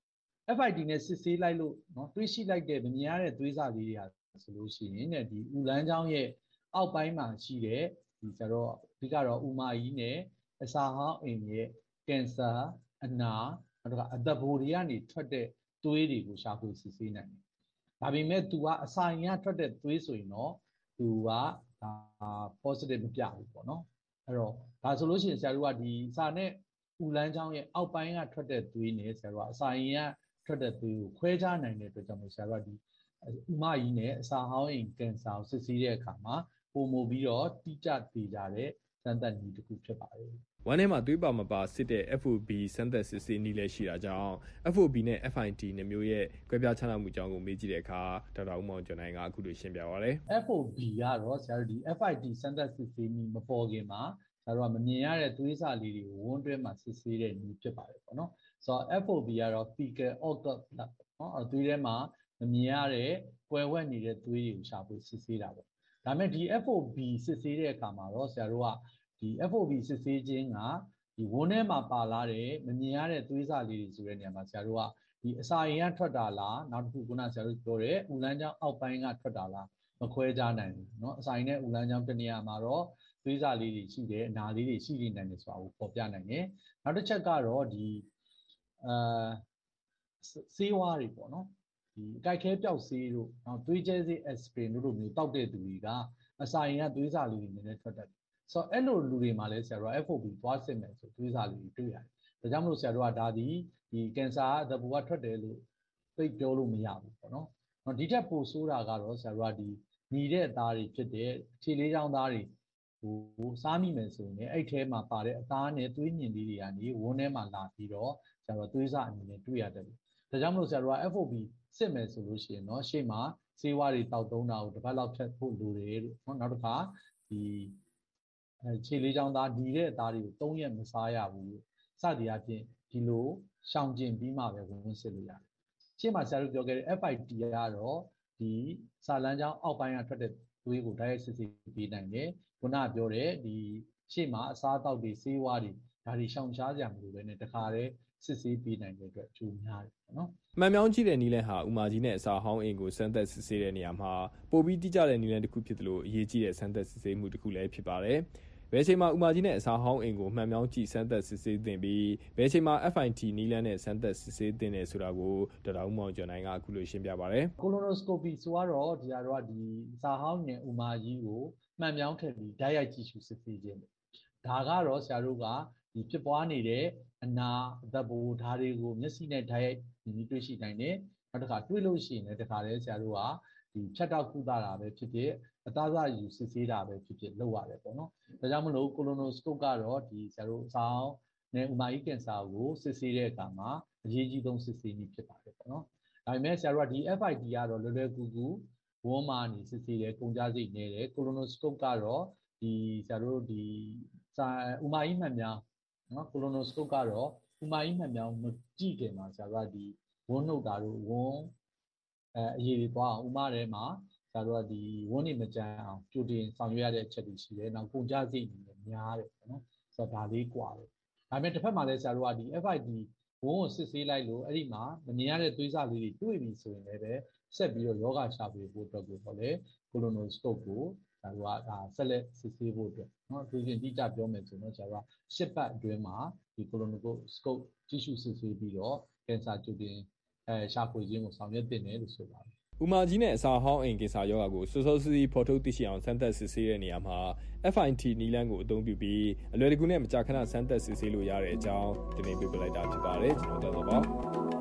F I T နဲ့စစ်ဆေးလိုက်လို့เนาะတွေးရှိလိုက်တဲ့မမြင်ရတဲ့သွေးစာလေးတွေဟာဆိုလို့ရှိရင်တဲ့ဒီဥလန်းချောင်းရဲ့အောက်ပိုင်းမှာရှိတဲ့ဒီဆရာတို့အဓိကတော့ဥမာကြီးနဲ့အစာဟောင်းအိမ်ရဲ့ကင်ဆာအနာနောက်တော့အသက်ဘိုးတွေကနေထွက်တဲ့သွေးတွေကိုရှာဖွေစစ်ဆေးနိုင်တယ်။ဒါပေမဲ့ तू ကအစာရင်ကထွက်တဲ့သွေးဆိုရင်တော့ तू ကဒါ positive မပြဘူးပေါ့နော်။အဲ့တော့ဒါဆိုလို့ရှိရင်ဆရာတို့ကဒီစာနဲ့ဥလန်းချောင်းရဲ့အောက်ပိုင်းကထွက်တဲ့သွေးနဲ့ဆရာတို့ကအစာရင်ကထွက်တဲ့သွေးကိုခွဲခြားနိုင်တဲ့အတွက်ကြောင့်မို့ဆရာတို့ကဒီဥမကြီးနဲ့အစာဟောင်းအိမ်ကင်ဆာကိုစစ်ဆေးတဲ့အခါမှာပုံမပြီးတော့တိကျသေးကြတဲ့စမ်းသပ်နည်းတစ်ခုဖြစ်ပါတယ်။ဝမ်းထဲမှာသွေးပါမပါစစ်တဲ့ F O B စမ်းသပ်စစ်ဆေးနည်းလည်းရှိတာကြောင့် F O B နဲ့ F I T နှစ်မျိုးရဲ့ကွဲပြားခြားနားမှုအကြောင်းကိုမေးကြည့်တဲ့အခါဒေါက်တာဦးမောင်ကျော်နိုင်ကအခုလိုရှင်းပြပါရစေ။ F O B ကတော့ဆရာတို့ဒီ F I T စမ်းသပ်စစ်ဆေးနည်းမပေါ်ခင်မှာဆရာတို့ကမမြင်ရတဲ့သွေးစာလေးတွေကိုဝန်းတွဲမှာစစ်ဆေးတဲ့နည်းဖြစ်ပါတယ်ပေါ့နော်။ဆိုတော့ F O B ကတော့ fecal occult blood နော်။သွေးထဲမှာမမြင်ရတဲ့ကွယ်ဝှက်နေတဲ့သွေးတွေကိုရှာဖွေစစ်ဆေးတာပေါ့။ဒါပေမဲ့ဒီ F O B စစ်ဆေးတဲ့အခါမှာတော့ဆရာတို့ကဒီ F O B စစ်ဆေးခြင်းကဒီဝန်းထဲမှာပါလာတဲ့မမြင်ရတဲ့သွေးစာလေးတွေဆိုတဲ့နေရာမှာဆရာတို့ကဒီအစာရင်ကထွက်တာလားနောက်တစ်ခုခုနဆရာတို့ပြောတဲ့ဥလန်းချောင်းအောက်ပိုင်းကထွက်တာလားမခွဲခြားနိုင်ဘူးเนาะအစာရင်နဲ့ဥလန်းချောင်းတနေရာမှာတော့သွေးစာလေးတွေရှိတယ်အနာလေးတွေရှိနေနိုင်တယ်ဆိုတာကိုပေါ်ပြနိုင်တယ်နောက်တစ်ချက်ကတော့ဒီအာဆေးဝါးတွေပေါ့နော်ဒီအကြိုက်ခဲပျောက်ဆေးတို့နောက်သွေးကျဲဆေး aspirin တို့လိုမျိုးတောက်တဲ့သူတွေကအစာရင်ကသွေးစာလေးတွေနည်းနည်းထွက်တတ်တယ်ဆိုတော့အဲ့လိုလူတွေမှာလည်းဆရာတို့က F O B သွားစစ်မယ်ဆိုသွေးစာလေးတွေတွေ့ရတယ်။ဒါကြောင့်မလို့ဆရာတို့ကဒါဒီဒီကင်ဆာအသက်ဘိုးကထွက်တယ်လို့သိပြောလို့မရဘူးပေါ့နော်။ဒီထက်ပိုဆိုးတာကတော့ဆရာတို့ကဒီညီတဲ့အသားတွေဖြစ်တဲ့ခြေလေးချောင်းသားတွေဟိုစားမိမယ်ဆိုရင်အဲ့ထဲမှာပါတဲ့အသားနဲ့သွေးညင်လေးတွေကနေဝန်းထဲမှာလာပြီးတော့ဆရာတို့သွေးစာအနေနဲ့တွေ့ရတယ်။ဒါကြောင့်မလို့ဆရာတို့က F O B စစ်မယ်ဆိုလို့ရှိရင်တော့ရှေ့မှာဆေးဝါးတွေတောက်သုံးတာကိုတစ်ပတ်လောက်ဖြတ်ဖို့လိုတယ်လို့နော်နောက်တစ်ခါဒီအဲခြေလေးချောင်းသားညီတဲ့အသားတွေကိုသုံးရက်မစားရဘူးစသည်အဖြစ်ဒီလိုရှောင်ကျင်ပြီးမှပဲဝင်စစ်လို့ရတယ်ရှေ့မှာဆရာတို့ပြောခဲ့တဲ့ F I T ကတော့ဒီစာလန်းချောင်းအောက်ပိုင်းကထွက်တဲ့သွေးကိုဓာတ်ရိုက်စစ်ဆေးပေးနိုင်တယ်ခုနပြောတဲ့ဒီရှေ့မှာအစားအသောက်တွေဆေးဝါးတွေဒါတွေရှောင်ရှားကြရမလို့ပဲနဲ့တခါတည်းစစ်ဆေးပေးနိုင်တဲ့အတွက်အကျိုးများတယ်ပေါ့နော်မှန်မြောင်းကြည့်တဲ့နည်းလမ်းဟာဥမာကြီးနဲ့အစာဟောင်းအိမ်ကိုစမ်းသပ်စစ်ဆေးတဲ့နေရာမှာပိုပြီးတိကျတဲ့နည်းလမ်းတစ်ခုဖြစ်သလိုအရေးကြီးတဲ့စမ်းသပ်စစ်ဆေးမှုတစ်ခုလည်းဖြစ်ပါတယ်ဘယ်ချိန်မှာဥမာကြီးနဲ့အစာဟောင်းအိမ်ကိုမှန်မြောင်းကြည့်စမ်းသပ်စစ်ဆေးသင့်ပြီးဘယ်ချိန်မှာ F I T နည်းလမ်းနဲ့စမ်းသပ်စစ်ဆေးသင့်တယ်ဆိုတာကိုဒေါက်တာဦးမောင်ကျော်နိုင်ကအခုလိုရှင်းပြပါရစေ။ Colonoscopy ဆိုတော့ဒီကတော့ဒီအစာဟောင်းနဲ့ဥမာကြီးကိုမှန်မြောင်းထည့်ပြီးဓာတ်ရိုက်ကြည့်ရှုစစ်ဆေးခြင်းဒါကတော့ဆရာတို့ကဒီဖြစ်ပွားနေတဲ့အနာအသက်ဘိုးဓာတ်တွေကိုမျက်စိနဲ့ဓာတ်ရိုက်မြင်တွေ့ရှိနိုင်တယ်နောက်တစ်ခါတွေ့လို့ရှိရင်လည်းတခါတည်းဆရာတို့ကဒီဖြတ်တောက်ကုသတာပဲဖြစ်ဖြစ်အသားစားယူစစ်ဆေးတာပဲဖြစ်ဖြစ်လုပ်ရတယ်ပေါ့နော်ဒါကြောင့်မလို့ colonoscope ကတော့ဒီဆရာတို့အဆောင်နဲ့ဥမာကြီးကင်ဆာကိုစစ်ဆေးတဲ့အခါမှာအရေးကြီးဆုံးစစ်ဆေးနည်းဖြစ်ပါတယ်ပေါ့နော်ဒါပေမဲ့ဆရာတို့ကဒီ F I D ကတော့လွယ်လွယ်ကူကူဝန်းမာနေစစ်ဆေးတယ်ကုန်ကြစိတ်နေတယ် colonoscope ကတော့ဒီဆရာတို့ဒီဥမာကြီးမှန်များနော် colonoscope ကတော့ဥမာကြီးမှန်များမကြည့်ခင်မှာဆရာတို့ကဒီဝန်းနှုတ်တာတို့ဝန်းအဲအရေးတွေသွားအောင်ဥမာထဲမှာဆရာတို့ကဒီဝန်းနေမကြမ်းအောင်ကြိုတင်ဆောင်ရွက်ရတဲ့အချက်တွေရှိတယ်နောက်ကုန်ကြစိတ်နေများတယ်ပေါ့နော်ဆိုတော့ဒါလေးกว่าတယ်ဒါပေမဲ့တစ်ဖက်မှာလည်းဆရာတို့ကဒီ F I D ဝန်းကိုစစ်ဆေးလိုက်လို့အဲ့ဒီမှာမမြင်ရတဲ့သွေးစာလေးတွေတွေ့ပြီဆိုရင်လည်းပဲဆက်ပြီးတော့ယောဂရှာဖွေဖို့အတွက်ကိုဟောလေ colonoscope ကိုဆရာတို့ကဒါဆက်လက်စစ်ဆေးဖို့အတွက်เนาะသူချင်းတိကျပြောမယ်ဆိုတော့ဆရာတို့ကရှစ်ပတ်အတွင်းမှာဒီ colonoscope ကြည့်ရှုစစ်ဆေးပြီးတော့ကင်ဆာကြိုတင်အဲရှာဖွေခြင်းကိုဆောင်ရွက်တင်တယ်လို့ဆိုပါတယ်။ဥမာကြီးနဲ့အစာဟောင်းအိမ်ကင်ဆာရောဂါကိုစိုးစိုးစီးစီးဖော်ထုတ်သိရှိအောင်စမ်းသပ်စစ်ဆေးတဲ့နေရာမှာ F I T နည်းလမ်းကိုအသုံးပြုပြီးအလွယ်တကူနဲ့မကြာခဏစမ်းသပ်စစ်ဆေးလို့ရတဲ့အကြောင်းတင်ပြပေးလိုက်တာဖြစ်ပါတယ်။ကျွန်တော်တို့တော့ပါ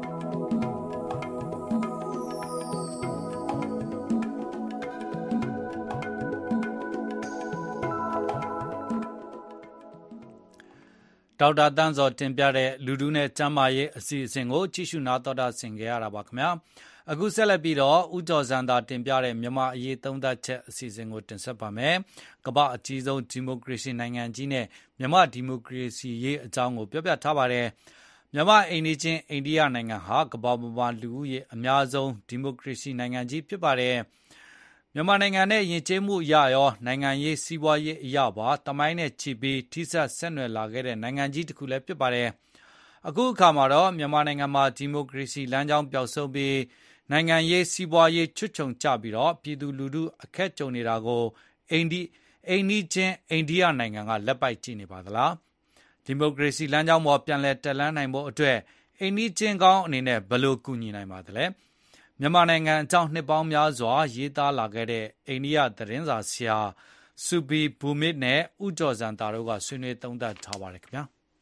ဒေါက်တာတန်းစောတင်ပြတဲ့လူဒူးနဲ့ကျမ်းမာရေးအစီအစဉ်ကိုကြည့်ရှုနာတော်တာဆင်ကြရတာပါခင်ဗျာအခုဆက်လက်ပြီးတော့ဦးကျော်စံသာတင်ပြတဲ့မြန်မာအရေးသုံးသပ်ချက်အစီအစဉ်ကိုတင်ဆက်ပါမယ်ကမ္ဘာအကြီးဆုံးဒီမိုကရေစီနိုင်ငံကြီးနဲ့မြန်မာဒီမိုကရေစီရေးအကြောင်းကိုပြောပြထားပါတယ်မြန်မာအိန္ဒိချင်းအိန္ဒိယနိုင်ငံဟာကမ္ဘာပေါ်မှာလူဦးရေအများဆုံးဒီမိုကရေစီနိုင်ငံကြီးဖြစ်ပါတယ်မြန်မာနိုင်ငံနဲ့ယဉ်ကျေးမှုအရရောနိုင်ငံရေးစီးပွားရေးအရပါတမိုင်းနဲ့ချီပြီးထိစပ်ဆက်နွယ်လာခဲ့တဲ့နိုင်ငံကြီးတစ်ခုလည်းဖြစ်ပါတယ်။အခုအခါမှာတော့မြန်မာနိုင်ငံမှာဒီမိုကရေစီလမ်းကြောင်းပျောက်ဆုံးပြီးနိုင်ငံရေးစီးပွားရေးချွတ်ချုံကျပြီးတော့ပြည်သူလူထုအခက်ကြုံနေတာကိုအိန္ဒိအိန္ဒိချင်းအိန္ဒိယနိုင်ငံကလက်ပိုက်ကြည့်နေပါသလား။ဒီမိုကရေစီလမ်းကြောင်းပေါ်ပြန်လည်တက်လှမ်းနိုင်ဖို့အတွက်အိန္ဒိချင်းကောင်းအနေနဲ့ဘယ်လိုကူညီနိုင်ပါသလဲ။မြန်မာနိုင်ငံအကြောင်းနှစ်ပေါင်းများစွာရေးသားလာခဲ့တဲ့အိန္ဒိယသတင်းစာဆရာစူဘီဘူမစ်နဲ့ဦးကျော်စံတာတို့ကဆွေးနွေးသုံးသပ်ထားပါတယ်ခင်ဗျာ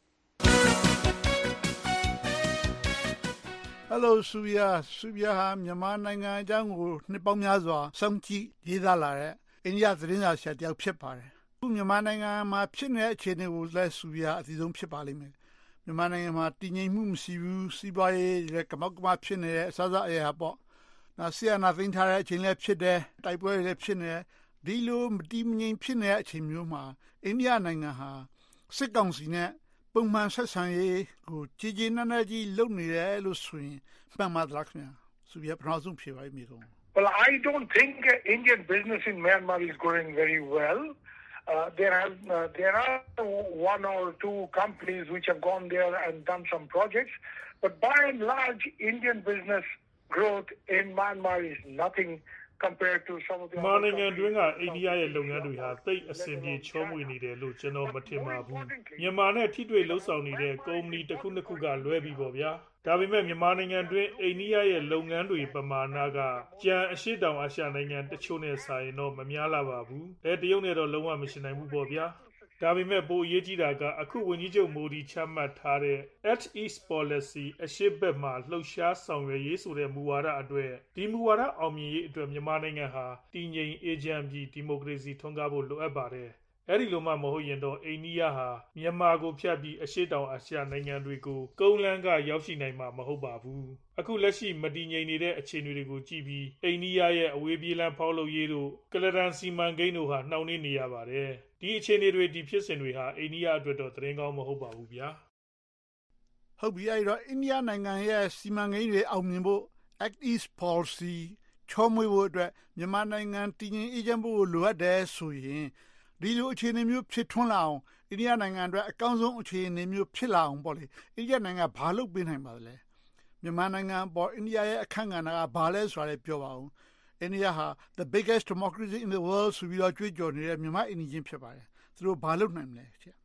Hello စူဘီယာစူဘီယာဟာမြန်မာနိုင်ငံအကြောင်းကိုနှစ်ပေါင်းများစွာစောင့်ကြည့်ရေးသားလာတဲ့အိန္ဒိယသတင်းစာဆရာတယောက်ဖြစ်ပါတယ်အခုမြန်မာနိုင်ငံမှာဖြစ်နေတဲ့အခြေအနေကိုလည်းစူဘီယာအသိဆုံးဖြစ်ပါလိမ့်မယ်မြန်မာနိုင်ငံမှာတည်ငြိမ်မှုမရှိဘူးစီးပွားရေးလည်းကမောက်ကမဖြစ်နေတဲ့အစစအရာပေါ့နော်ဆီယနာသိမ်းထားတဲ့အချိန်လည်းဖြစ်တယ်တိုက်ပွဲတွေလည်းဖြစ်နေဒီလိုမတည်မငြိမ်ဖြစ်နေတဲ့အချိန်မျိုးမှာအိန္ဒိယနိုင်ငံဟာစစ်ကောင်စီနဲ့ပုံမှန်ဆက်ဆံရေးကိုကြည်ကြည်နက်နက်ကြီးလုပ်နေတယ်လို့ဆိုရင်မှန်ပါသလားခင်ဗျာဆိုပြီးပထမဆုံးဖြေပါမိကုန် Well, I don't think Indian business in Myanmar is going very well. Uh, there are uh, there are one or two companies which have gone there and done some projects, but by and large, Indian business growth in Myanmar is nothing compared to some of the. မြန်မာနိုင်ငံတွင်းကအိန္ဒိယရဲ့လုပ်ငန်းတွေဟာသိပ်အဆင်ပြေချောမွေ့နေတယ်လို့ကျွန်တော်မထင်ပါဘူး။မြန်မာနဲ့ထိတွေ့လှုပ်ဆောင်နေတဲ့ကုမ္ပဏီတစ်ခုနှစ်ခုကလွဲပြီးပေါ့ဗျာ။ဒါပေမဲ့မြန်မာနိုင်ငံတွင်းအိန္ဒိယရဲ့လုပ်ငန်းတွေပမာဏကကြံအရှိတောင်အာရှနိုင်ငံတချို့နဲ့ဆိုင်တော့မများလာပါဘူး။အဲတရုတ်နဲ့တော့လုံးဝမရှိနိုင်ဘူးပေါ့ဗျာ။ဒါပေမဲ့ပိုအရေးကြီးတာကအခုဝန်ကြီးချုပ်မိုဒီချမှတ်ထားတဲ့ Act East Policy အရှိဘက်မှာလှုပ်ရှားဆောင်ရွက်ရေးဆိုတဲ့မူဝါဒအတွက်ဒီမူဝါဒအောင်မြင်ရေးအတွက်မြန်မာနိုင်ငံဟာတည်ငြိမ်အေဂျင့်ပြီးဒီမိုကရေစီထွန်းကားဖို့လိုအပ်ပါတယ်။အဲဒီလိုမှမဟုတ်ရင်တော့အိန္ဒိယဟာမြန်မာကိုဖျက်ပြီးအရှိတောင်အာရှနိုင်ငံတွေကိုကုန်းလန်းကရောက်ရှိနိုင်မှာမဟုတ်ပါဘူး။အခုလက်ရှိမတည်ငြိမ်နေတဲ့အခြေအနေတွေကိုကြည့်ပြီးအိန္ဒိယရဲ့အဝေးပြေးလမ်းဖောက်လုပ်ရေးတို့ကလဒန်စီမံကိန်းတို့ဟာနှောင့်နှေးနေရပါတယ်။ဒီအခြေအနေတွေဒီဖြစ်စဉ်တွေဟာအိန္ဒိယအတွက်တော့သတင်းကောင်းမဟုတ်ပါဘူးဗျာ။ဟုတ်ပြီအဲ့တော့အိန္ဒိယနိုင်ငံရဲ့စီမံကိန်းတွေအောင်မြင်ဖို့ Act East Policy ချောမွေ့ဖို့အတွက်မြန်မာနိုင်ငံတည်ငြိမ်အေးချမ်းဖို့လိုအပ်တယ်ဆိုရင်ဒီလိုအခြေအနေမျိုးဖြစ်ထွန်းလာအောင်အိန္ဒိယနိုင်ငံအတွက်အကောင်းဆုံးအခြေအနေမျိုးဖြစ်လာအောင်ပေါ့လေအိန္ဒိယနိုင်ငံဘာလုပ်ပေးနိုင်ပါလဲမြန်မာနိုင်ငံပေါ်အိန္ဒိယရဲ့အခန့်ကဏ္ဍကဘာလဲဆိုတာလည်းပြောပါဦးအိန္ဒိယဟာ the biggest democracy in the world ဆိုပြီးတော့ကြွေးကြော်နေတဲ့မြန်မာအိန္ဒိချင်းဖြစ်ပါတယ်သူတို့ဘာလုပ်နိုင်မလဲ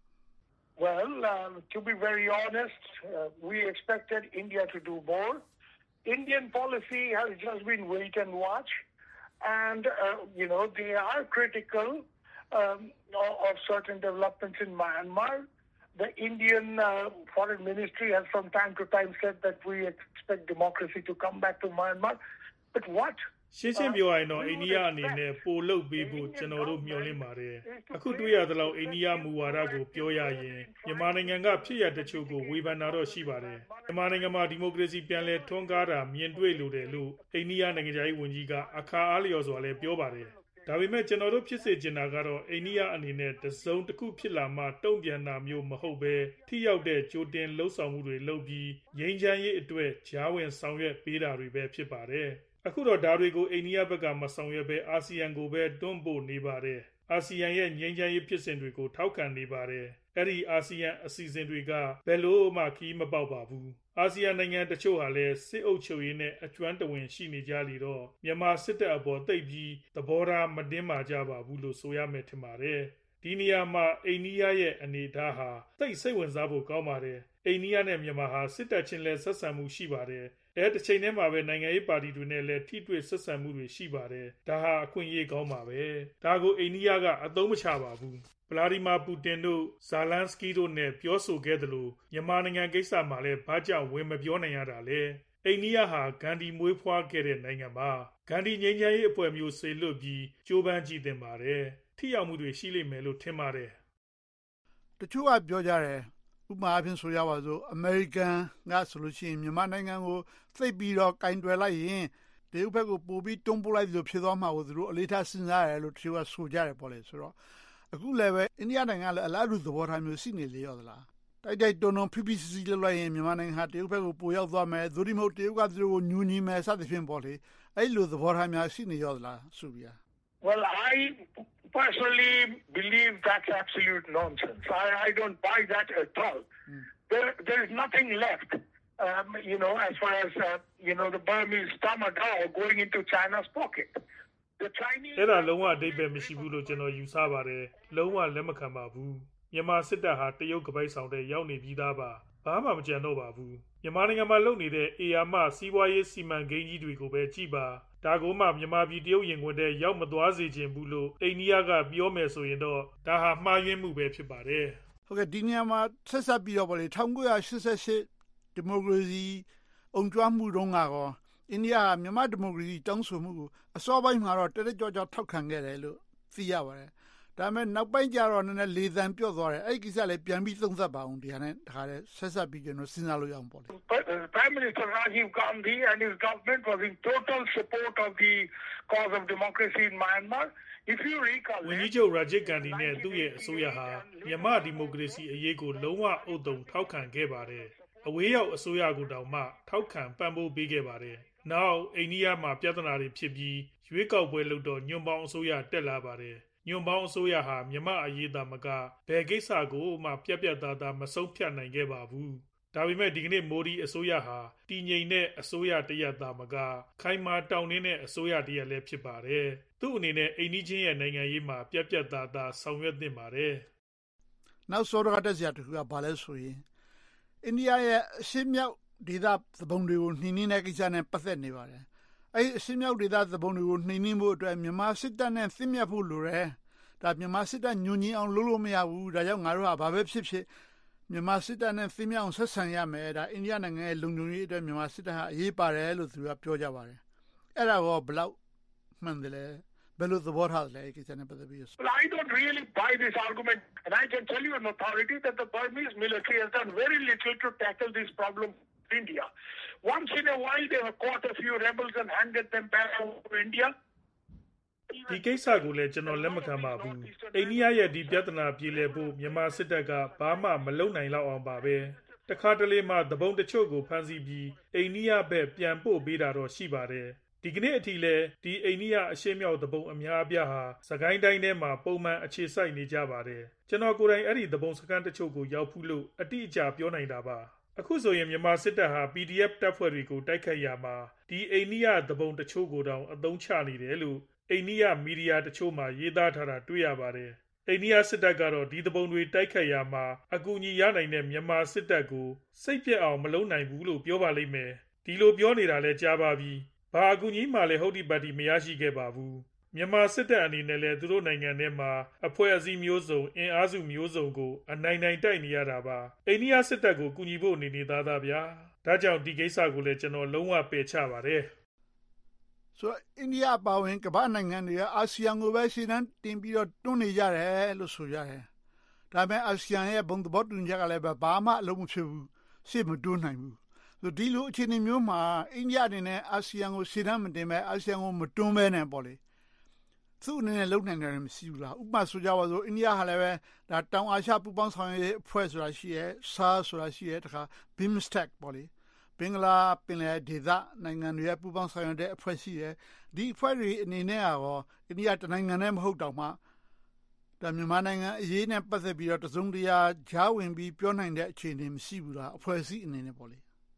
Well, um, to be very honest, uh, we expected India to do more. Indian policy has just been wait and watch, and uh, you know they are critical um, of certain developments in Myanmar. The Indian uh, Foreign Ministry has from time to time said that we expect democracy to come back to Myanmar. But what? ရှင်းရှင်းပြောရရင်တော့အိန္ဒိယအနေနဲ့ပို့လုပ်ပေးဖို့ကျွန်တော်တို့မျှော်လင့်ပါတယ်အခုတွေ့ရသလောက်အိန္ဒိယမူဝါဒကိုပြောရရင်မြန်မာနိုင်ငံကဖြစ်ရတချို့ကိုဝေဖန်တာတော့ရှိပါတယ်မြန်မာနိုင်ငံမှာဒီမိုကရေစီပြန်လည်ထွန်းကားတာမြင်တွေ့လို့တယ်လို့အိန္ဒိယနိုင်ငံသားဝန်ကြီးကအခါအားလျော်စွာလည်းပြောပါတယ်ဒါပေမဲ့ကျွန်တော်တို့ဖြစ်စေချင်တာကတော့အိန္ဒိယအနေနဲ့တစုံတစ်ခုဖြစ်လာမှတုံ့ပြန်တာမျိုးမဟုတ်ပဲထိရောက်တဲ့ကြိုတင်လှုပ်ဆောင်မှုတွေလုပ်ပြီးငြိမ်းချမ်းရေးအတွက်ကြားဝင်ဆောင်ရွက်ပေးတာတွေပဲဖြစ်ပါတယ်အခုတော့ဒါတွေကိုအိန္ဒိယဘက်ကမဆောင်ရွက်ပဲအာဆီယံကိုပဲတွန်းပို့နေပါတယ်အာဆီယံရဲ့ငြိမ်းချမ်းရေးဖြစ်စဉ်တွေကိုထောက်ခံနေပါတယ်အဲ့ဒီအာဆီယံအစီအစဉ်တွေကဘယ်လို့မှခီးမပေါက်ပါဘူးအာဆီယံနိုင်ငံတချို့ဟာလည်းစစ်အုပ်ချုပ်ရေးနဲ့အကျွမ်းတဝင်ရှိနေကြလီတော့မြန်မာစစ်တပ်အပေါ်သိပ်ပြီးသဘောထားမတင်းမာကြပါဘူးလို့ဆိုရမယ်ထင်ပါတယ်ဒီနေရာမှာအိန္ဒိယရဲ့အနေအထားဟာသိပ်စိတ်ဝင်စားဖို့ကောင်းပါတယ်အိန္ဒိယနဲ့မြန်မာဟာစစ်တပ်ချင်းလည်းဆက်ဆံမှုရှိပါတယ်အဲတစ်ချိန်တည်းမှာပဲနိုင်ငံရေးပါတီတွေနဲ့လည်းထိတွေ့ဆက်ဆံမှုတွေရှိပါတယ်ဒါဟာအခွင့်အရေးကောင်းပါပဲဒါကိုအိန္ဒိယကအသုံးမချပါဘူးဗလာဒီမာပူတင်တို့ဇာလန်စကီတို့နဲ့ပြောဆိုခဲ့သလိုမြန်မာနိုင်ငံကိစ္စမှာလည်းဘာကြောင့်ဝင်မပြောနိုင်ရတာလဲအိန္ဒိယဟာဂန္ဒီမွေးဖွားခဲ့တဲ့နိုင်ငံပါဂန္ဒီငြိမ်းချမ်းရေးအဖွဲ့မျိုးဆေလွတ်ပြီးကြိုးပမ်းကြည့်တင်ပါတယ်ထိရောက်မှုတွေရှိလိမ့်မယ်လို့ထင်ပါတယ်တချို့ကပြောကြတယ်ဥပမာအဖြစ်ဆိုရပါစို့အမေရိကန်ကဆိုလို့ရှိရင်မြန်မာနိုင်ငံကိုသိပ်ပြီးတော့ကင်တွယ်လိုက်ရင်တရုတ်ဘက်ကိုပို့ပြီးတွန်းပို့လိုက်လို့ဖြစ်သွားမှာကိုသူတို့အလေးထားစဉ်းစားရတယ်လို့တချို့ကဆိုကြတယ်ပေါ့လေဆိုတော့အခုလည်းပဲအိန္ဒိယနိုင်ငံကလည်းအလားတူသဘောထားမျိုးရှိနေလေရောသလားတိုက်တိုက်တွန်းတွန်းဖိဖိစီစီလုပ်လိုက်ရင်မြန်မာနိုင်ငံဟာတရုတ်ဘက်ကိုပို့ရောက်သွားမယ်သို့ဒီမဟုတ်တရုတ်ကသူတို့ကိုညှူညီမယ်စသဖြင့်ပေါ့လေအဲ့လိုသဘောထားများရှိနေရောသလားဆိုပြီး Well, I personally believe that's absolute nonsense. I, I don't buy that at all. Mm. There, there is nothing left, um, you know, as far as, uh, you know, the Burmese Tamadao going into China's pocket. The Chinese... အဲ့ဒါလုံးဝအဓိပ္ပာယ်မရှိဘူးလို့ကျွန်တော်ယူဆပါတယ်လုံးဝလက်မခံပါဘူးမြန်မာစစ်တပ်ဟာတရုတ်ကပိုက်ဆောင်တဲ့ရောက်နေပြီးသားပါဘာမှမကြံတော့ပါဘူးမြန်မာနိုင်ငံမှာလုပ်နေတဲ့အေယာမစီးပွားရေးစီမံကိန်းကြီးတွေကိုပဲကြည့်ပါဒါကိုမှမြန်မာပြည်တရုတ်ရင်ခွင်တဲ့ရောက်မသွားစေချင်ဘူးလို့အိန္ဒိယကပြောမယ်ဆိုရင်တော့ဒါဟာမှားယွင်းမှုပဲဖြစ်ပါတယ်ဟုတ်ကဲ့ဒီနေရာမှာဆက်ဆက်ပြီးတော့ဗောလေ၁၉၈၈ဒီမိုကရေစီအုံကြွမှုတုန်းကတော့အိန္ဒိယကမြန်မာဒီမိုကရေစီတောင်းဆိုမှုကိုအစောပိုင်းမှာတော့တရက်ကြောကြောထောက်ခံခဲ့တယ်လို့သိရပါတယ်ဒါပေမဲ့နောက်ပိုင်းကျတော့နည်းနည်းလေသံပြော့သွားတယ်အဲ့ဒီကိစ္စလည်းပြန်ပြီးသုံးသပ်ပါအောင်ဒီဟာနဲ့ဒါလည်းဆက်ဆက်ပြီးကျွန်တော်စဉ်းစားလို့ရအောင်ပေါ့လေ Prime Minister Rajiv Gandhi and his government was in total support of the cause of democracy in Myanmar. If you recall, ဝန်ကြီးချုပ် Rajiv Gandhi နဲ့သူ့ရဲ့အစိုးရဟာမြန်မာဒီမိုကရေစီအရေးကိုလုံးဝအုပ်တုံထောက်ခံခဲ့ပါတယ်အဝေးရောက်အစိုးရကိုတောင်မှထောက်ခံပံ့ပိုးပေးခဲ့ပါတယ်နောက်အိန္ဒိယမှာပြဿနာတွေဖြစ်ပြီးရွေးကောက်ပွဲလုပ်တော့ညွန့်ပေါင်းအစိုးရတက်လာပါတယ်ညွန့်ပေါင်းအစိုးရဟာမြန်မာအရေးသာမကဘယ်ကိစ္စကိုမှပြက်ပြက်သားသားမဆုံးဖြတ်နိုင်ခဲ့ပါဘူးဒါပေမဲ့ဒီကနေ့မိုဒီအစိုးရဟာတည်ငြိမ်တဲ့အစိုးရတရက်သာမကခိုင်မာတောင်းတင်းတဲ့အစိုးရတရက်လည်းဖြစ်ပါတယ်သူ့အနေနဲ့အိန္ဒိချင်းရဲ့နိုင်ငံရေးမှာပြက်ပြက်သားသားဆောင်ရွက်သင့်ပါတယ်နောက်စောရကတက်စရာတခုကဘာလဲဆိုရင်အိန္ဒိယရဲ့အရှေ့မြောက်ဒေသသဘုံတွေကိုနှိမ့်နှင်းတဲ့ကိစ္စနဲ့ပတ်သက်နေပါတယ်အဲ့ဒီအရှေ့မြောက်ဒေသသဘုံတွေကိုနှိမ့်နှင်းဖို့အတွက်မြန်မာစစ်တပ်နဲ့သင့်မြတ်ဖို့လိုတယ်ဒါမြန်မာစစ်တပ်ညှို့ညင်းအောင်လုပ်လို့မရဘူးဒါကြောင့်ငါတို့ကဘာပဲဖြစ်ဖြစ်မြန်မာစစ်တပ်နဲ့သင့်မြတ်အောင်ဆက်ဆံရမယ်ဒါအိန္ဒိယနိုင်ငံရဲ့လုံခြုံရေးအတွက်မြန်မာစစ်တပ်ဟာအရေးပါတယ်လို့သူကပြောကြပါတယ်အဲ့ဒါကောဘယ်လောက်မှန်တယ်လဲဘယ်လိုသဘောထားလဲကိစ္စနဲ့ပတ်သက်ပြီး Well, I don't really buy this argument and I can tell you an authority that the Burmese military has done very little to tackle this problem in India. Once in a while they have caught a few rebels and handed them back to India. ဒီကိစ္စကိုလည်းကျွန်တော်လက်မခံပါဘူးအိန္ဒိယရဲ့ဒီပြဿနာပြေလည်ဖို့မြန်မာစစ်တပ်ကဘာမှမလုပ်နိုင်တော့အောင်ပါပဲတခါတလေမှသဘုံတချို့ကိုဖမ်းဆီးပြီးအိန္ဒိယဘက်ပြန်ပို့ပေးတာတော့ရှိပါတယ်ဒီကနေ့အထိလည်းဒီအိန္ဒိယအရှေ့မြောက်သဘုံအများအပြားဟာစကိုင်းတိုင်းထဲမှာပုံမှန်အခြေစိုက်နေကြပါတယ်ကျွန်တော်ကိုယ်တိုင်အဲ့ဒီသဘုံစခန်းတချို့ကိုရောက်ဖူးလို့အတိအကျပြောနိုင်တာပါအခုဆိုရင်မြန်မာစစ်တပ်ဟာ ပီ ဒီ အက်ဖ် တပ်ဖွဲ့တွေကိုတိုက်ခိုက်ရမှာဒီအိန္ဒိယသဘုံတချို့ကိုတောင်အသုံးချနေတယ်လို့အိန္ဒိယမီဒီယာတချို့မှာရေးသားထားတာတွေ့ရပါတယ်အိန္ဒိယစစ်တပ်ကတော့ဒီသဘုံတွေတိုက်ခိုက်ရမှာအကူအညီရနိုင်တဲ့မြန်မာစစ်တပ်ကိုစိတ်ပြက်အောင်မလုပ်နိုင်ဘူးလို့ပြောပါလိမ့်မယ်ဒီလိုပြောနေတာလဲကြားပါပြီဘာအကူအညီမှလည်းဟုတ်ဒီပတ်တီမရရှိခဲ့ပါဘူးမြန်မာစစ်တပ်အနေနဲ့လည်းသူတို့နိုင်ငံထဲမှာအဖွဲ့အစည်းမျိုးစုံအင်အားစုမျိုးစုံကိုအနိုင်နိုင်တိုက်နေရတာပါအိန္ဒိယစစ်တပ်ကိုကူညီဖို့နေနေသားသားဗျာဒါကြောင့်ဒီကိစ္စကိုလည်းကျွန်တော်လုံးဝပယ်ချပါတယ်ဆိုတော့အိန္ဒိယအပါအဝင်ကမ္ဘာနိုင်ငံတွေကအာဆီယံကိုပဲရှေ့တန်းတင်ပြီးတော့တွန်းနေကြတယ်လို့ဆိုရတယ်ဒါပေမဲ့အာဆီယံရဲ့ဘုံသဘောတူညီချက်ကလည်းဘာမှအလုံးမဖြစ်ဘူးရှေ့မတွန်းနိုင်ဘူးဆိုဒီလိုအခြေအနေမျိုးမှာအိန္ဒိယအနေနဲ့အာဆီယံကိုရှေ့တန်းမတင်ပဲအာဆီယံကိုမတွန်းပဲနဲ့ပေါ့လေသူ့အနေနဲ့လုံနိုင်တယ်မရှိဘူးလားဥပမာဆိုကြပါစို့အိန္ဒိယဟာလည်းပဲဒါတောင်အာရှပူပေါင်းဆောင်ရွက်ရေးအဖွဲ့ဆိုတာရှိရဲဆာဆိုတာရှိရဲတခါ BIMSTEC ပေါ့လေဘင်္ဂလားပင်လယ်ဒေသနိုင်ငံတွေရဲ့ပူပေါင်းဆောင်ရွက်တဲ့အဖွဲ့ရှိရဲဒီအဖွဲ့တွေအနေနဲ့ရောအိန္ဒိယတနိုင်ငံနဲ့မဟုတ်တော့မှဒါမြန်မာနိုင်ငံအရေးနဲ့ပတ်သက်ပြီးတော့တစုံတရာကြားဝင်ပြီးပြောနိုင်တဲ့အခြေအနေမရှိဘူးလားအဖွဲ့အစည်းအနေနဲ့ပေါ့လေ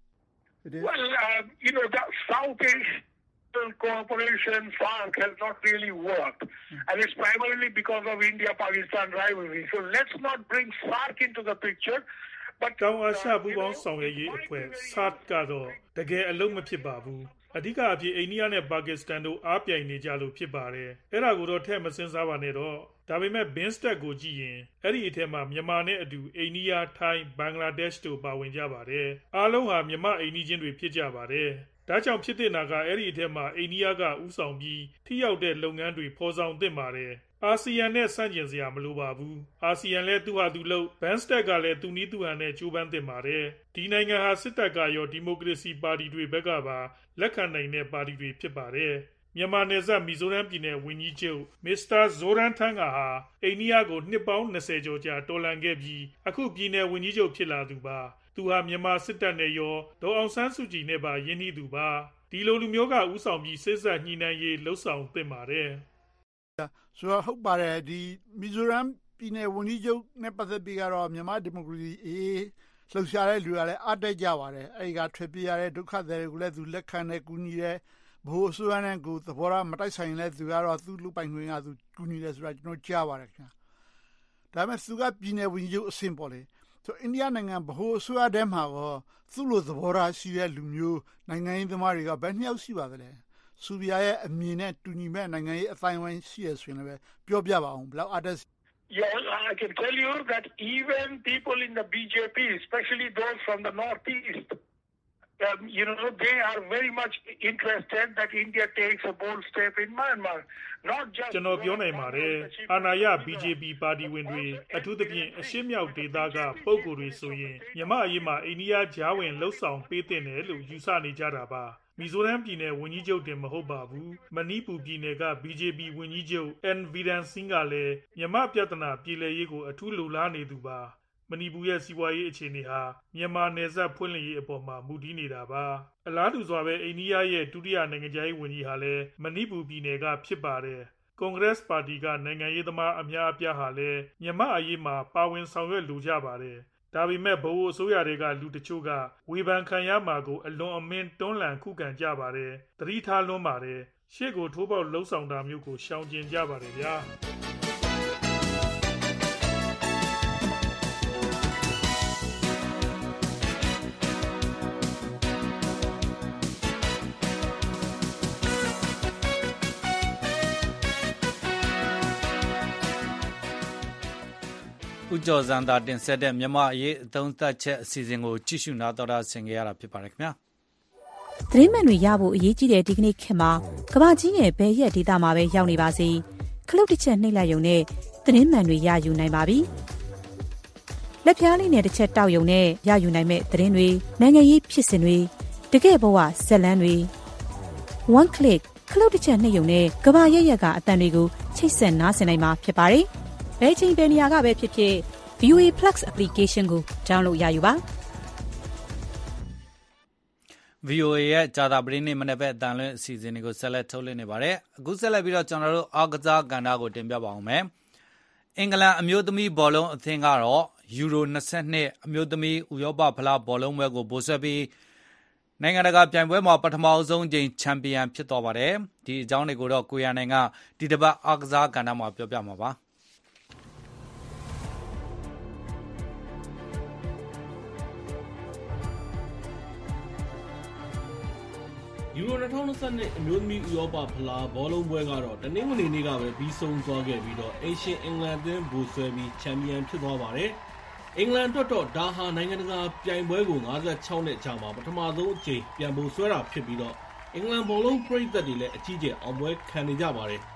Well, uh, you know, the Southeast cooperation FARC has not really worked. Mm-hmm. And it's primarily because of India-Pakistan rivalry. So let's not bring FARC into the picture. But တောင်အာရှပူပေါင်းဆောင်ရွက်ရေးအဖွဲ့ S A T ကတော့တကယ်အလုံးမဖြစ်ပါဘူးအဓိကအဖြစ်အိန္ဒိယနဲ့ပါကစ္စတန်တို့အားပြိုင်နေကြလို့ဖြစ်ပါတယ်အဲ့ဒါကိုတော့ထဲ့မစင်စားပါနဲ့တော့ဒါပေမဲ့ BIMSTEC ကိုကြည့်ရင်အဲ့ဒီအထက်မှာမြန်မာနဲ့အတူအိန္ဒိယထိုင်းဘင်္ဂလားဒေ့ရှ်တို့ပါဝင်ကြပါတယ်အားလုံးဟာမြန်မာအိန္ဒိချင်းတွေဖြစ်ကြပါတယ်ဒါကြောင့်ဖြစ်တဲ့နာကအဲ့ဒီအထက်မှာအိန္ဒိယကဥဆောင်ပြီးထိရောက်တဲ့လုပ်ငန်းတွေဖော်ဆောင်သင့်ပါတယ်အာဆီယံနဲ့ဆန့်ကျင်စရာမလိုပါဘူးအာဆီယံလည်းသူ့ဟာသူလုပ် BIMSTEC ကလည်းသူနည်းသူဟန်နဲ့ကြိုးပမ်းသင့်ပါတယ်ဒီနိုင်ငံဟာစစ်တပ်ကရောဒီမိုကရေစီပါတီတွေဘက်ကပါလက်ခံနိုင်တဲ့ပါတီတွေဖြစ်ပါတယ်မြန်မာနယ်စပ်မီဇိုရမ်ပြည်နယ်ဝန်ကြီးချုပ်မစ္စတာဇိုရန်ထန်ကဟာအိန္ဒိယကိုနှစ်ပေါင်း၂၀ကျော်ကြာတော်လှန်ခဲ့ပြီးအခုပြည်နယ်ဝန်ကြီးချုပ်ဖြစ်လာသူပါသူဟာမြန်မာစစ်တပ်နဲ့ရောဒေါ်အောင်ဆန်းစုကြည်နဲ့ပါယဉ်နှီးသူပါဒီလိုလူမျိုးကဥဆောင်ပြီးစစ်ဆက်ညှိနှိုင်းရေးလှုပ်ဆောင်သင့်ပါတယ်ဆိုတော့ဟုတ်ပါတယ်ဒီမီဇိုရမ်ပြည်နယ်ဝန်ကြီးချုပ်နဲ့ပတ်သက်ပြီးတော့မြန်မာဒီမိုကရေစီအေးလှုပ်ရှားတဲ့လူကလည်းအားတက်ကြပါတယ်အဲဒီကထွက်ပြေးရတဲ့ဒုက္ခသည်တွေကိုလည်းသူလက်ခံတဲ့ကူညီတဲ့ဘိုးအစိုးရနဲ့ကိုသဘောထားမတိုက်ဆိုင်လဲသူကတော့သူ့လူပိုင်ခွင့်ကသူကူညီတယ်ဆိုတာကျွန်တော်ကြားပါတယ်ခင်ဗျာဒါပေမဲ့သူကပြည်နယ်ဝန်ကြီးချုပ်အဆင့်ပေါ့လေဆိုအိန္ဒိယနိုင်ငံဘိုးအစိုးရထဲမှာရောသူ့လိုသဘောထားရှိတဲ့လူမျိုးနိုင်ငံရေးသမားတွေကဘယ်နှယောက်ရှိပါသလဲဆူဗီယာရဲ့အမြင်နဲ့တူညီမဲ့နိုင်ငံရေးအတိုင်းအဝိုင်းရှိရဆိုရင်လည်းပြောပြပါအောင်ဘယ်လောက်အားတက် Yeah, I can tell you that even people in the B J P, especially those from the northeast, um, you know, they are very much interested that India takes a bold step in Myanmar. Not just ကျွန်တော်ပြောနိုင်ပါတယ်အာဏာရ B J P ပါတီဝင်တွေအထူးသဖြင့်အရှေ့မြောက်ဒေသကပုဂ္ဂိုလ်တွေဆိုရင်မြန်မာအရေးမှာအိန္ဒိယကြားဝင်လှုပ်ဆောင်ပေးတဲ့တယ်လို့ယူဆနေကြတာပါမီဇိုရမ်ပြည်နယ်ဝန်ကြီးချုပ်တင်မဟုတ်ပါဘူးမဏိပူပြည်နယ်က B J P ဝန်ကြီးချုပ် N Viren Singh ကလည်းမြန်မာပြဿနာပြည်လည်ရေးကိုအထူးလိုလားနေသူပါမဏိပူရဲ့စီးပွားရေးအခြေအနေဟာမြန်မာနယ်စပ်ဖွင့်လှစ်ရေးအပေါ်မှာမူတည်နေတာပါအလားတူစွာပဲအိန္ဒိယရဲ့ဒုတိယနိုင်ငံခြားရေးဝန်ကြီးဟာလည်းမဏိပူပြည်နယ်ကဖြစ်ပါတယ်ကွန်ဂရက်ပါတီကနိုင်ငံရေးသမားအများအပြားဟာလည်းမြန်မာအရေးမှာပါဝင်ဆောင်ရွက်လိုကြပါတယ်ဒါပေမဲ့ဗဟိုအစိုးရတွေကလူတချို့ကဝေဖန်ခံရမှာကိုအလွန်အမင်းတွန်းလှန်ခုခံကြပါတယ်သတိထားလွန်းပါတယ်ရှေ့ကိုထိုးပေါက်လှုံ့ဆော်တာမျိုးကိုရှောင်ကျဉ်ကြပါတယ်ဗျာဦးကျော်စံသာတင်ဆက်တဲ့မြန်မာအရေးအသုံးသပ်ချက်အစီအစဉ်ကိုကြည့်ရှုနားတော်တာဆင်ကြရတာဖြစ်ပါတယ်ခင်ဗျာသတင်းမှန်တွေရဖို့အရေးကြီးတဲ့ဒီကနေ့ခေတ်မှာကမ္ဘာကြီးရဲ့ဘယ်ရက်ဒေသမှာပဲရောက်နေပါစေခလုတ်တစ်ချက်နှိပ်လိုက်ရုံနဲ့သတင်းမှန်တွေရယူနိုင်ပါပြီလက်ဖြားလေးနဲ့တစ်ချက်တောက်ရုံနဲ့ရယူနိုင်မဲ့သတင်းတွေနိုင်ငံရေးဖြစ်စဉ်တွေတကယ့်ဘဝဇက်လန်းတွေ one click ခလုတ်တစ်ချက်နှိပ်ရုံနဲ့ကမ္ဘာရက်ရက်ကအတန်တွေကိုချိတ်ဆက်နားဆင်နိုင်မှာဖြစ်ပါတယ်ဘယ်ချိန်ဘယ်နေရာကပဲဖြစ်ဖြစ် V O A Plus application ကို download ရယူပါ V O A ရဲ့ဂျာတာပရင်းနေမနေ့ပဲအတန်လွင့်အစီအစဉ်တွေကိုဆက်လက်ထုတ်လွှင့်နေပါတယ်အခုဆက်လက်ပြီးတော့ကျွန်တော်တို့အားကစားကဏ္ဍကိုတင်ပြပါအောင်မယ်အင်္ဂလန်အမျိုးသမီးဘောလုံးအသင်းကတော့ယူရို၂၂အမျိုးသမီးဥရောပဖလားဘောလုံးပွဲကိုဗိုလ်စွဲပြီးနိုင်ငံတကာပြိုင်ပွဲမှာပထမဆုံးချိန်ချန်ပီယံဖြစ်သွားပါတယ်ဒီအကြောင်းတွေကိုတော့ကိုရန်နိုင်ကဒီတစ်ပတ်အားကစားကဏ္ဍမှာပြောပြမှာပါယူရို၂၀၂၂အမျိုးသမီးဥရောပဖလားဘောလုံးပွဲကတော့တနင်္ဂနွေနေ့ကပဲပြီးဆုံးသွားခဲ့ပြီးတော့အိမ်ရှင်အင်္ဂလန်အသင်းဗိုလ်စွဲပြီးချန်ပီယံဖြစ်သွားပါတယ်။အင်္ဂလန်အတွက်တော့ဒါဟာနိုင်ငံတကာပြိုင်ပွဲကို၅၆နှစ်ကြာမှာပထမဆုံးအကြိမ်ပြန်ဗိုလ်စွဲတာဖြစ်ပြီးတော့အင်္ဂလန်ဘောလုံးပရိသတ်တွေလည်းအကြီးကျယ်အောင်ပွဲခံနေကြပါတယ်။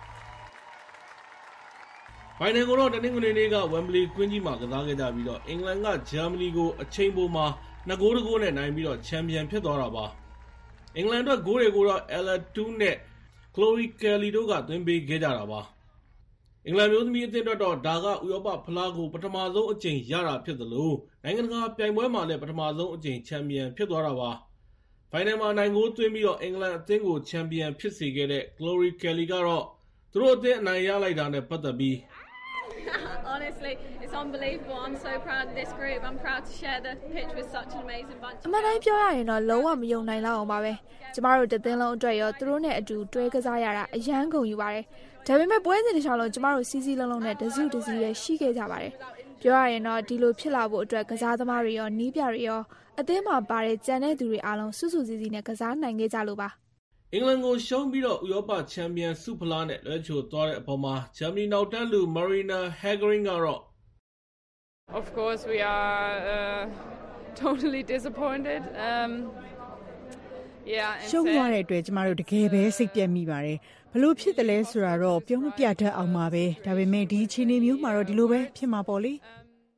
ဖိုင်နယ်ကိုတော့တနင်္ဂနွေနေ့ကဝမ်ဘလီကွင်းကြီးမှာကစားခဲ့ကြပြီးတော့အင်္ဂလန်ကဂျာမနီကိုအချိန်ပိုမှာနှစ်ဂိုးတစ်ဂိုးနဲ့နိုင်ပြီးတော့ချန်ပီယံဖြစ်သွားတာပါ။အင်္ဂလန်အတွက်ဂိုးတွေကိုတော့ Ella တူး နဲ့ Chloe Kelly တို့ကသွင်းပေးခဲ့ကြတာပါ။အင်္ဂလန်မျိုးသမီးအသင်းအတွက်တော့ဒါကဥရောပဖလားကိုပထမဆုံးအကြိမ်ရတာဖြစ်သလိုနိုင်ငံတကာပြိုင်ပွဲမှာလည်းပထမဆုံးအကြိမ်ချန်ပီယံဖြစ်သွားတာပါ။ဖိုင်နယ်မှာနိုင်ဂိုးသွင်းပြီးတော့အင်္ဂလန်အသင်းကိုချန်ပီယံဖြစ်စေခဲ့တဲ့ Chloe Kelly ကတော့သူတို့အသင်းအနိုင်ရလိုက်တာနဲ့ပတ်သက်ပြီး Honestly, it's unbelievable. I'm so proud of this group. I'm proud to share the pitch with such an amazing bunch. အမှန်တိုင်းပြောရရင်တော့လုံးဝမယုံနိုင်လောက်အောင်ပါပဲ။ကျမတို့တစ်သင်းလုံးအတွက်ရောသူတို့နဲ့အတူတွဲကစားရတာအယမ်းကုန်ယူပါတယ်။ဒါပေမဲ့ပွဲစဉ်တစ်ခြားလုံးကျမတို့စီးစီးလုံးလုံးနဲ့တစုတစည်းရဲ့ရှိခဲ့ကြပါတယ်။ပြောရရင်တော့ဒီလိုဖြစ်လာဖို့အတွက်ကစားသမားတွေရောနီးပြတွေရောအသင်းမှာပါတဲ့ကြံတဲ့သူတွေအားလုံးစုစုစည်းစည်းနဲ့ကစားနိုင်ခဲ့ကြလို့ပါ။အင်္ဂလန်ကိုရှုံးပြီးတော့ဥရောပချန်ပီယံဆုဖလားနဲ့လွဲချိုသွားတဲ့အပေါ်မှာဂျာမနီနောက်တန်းလူ Marina Hagerin ကတော့ Of course we are uh, totally disappointed. Um yeah, ရှုံးသွားတဲ့အတွက်ကျမတို့တကယ်ပဲစိတ်ပြတ်မိပါတယ်။ဘလို့ဖြစ်တယ်လဲဆိုတာတော့ပြောမပြတတ်အောင်ပါပဲ။ဒါပေမဲ့ဒီအခြေအနေမျိုးမှာတော့ဒီလိုပဲဖြစ်မှာပေါ့လေ။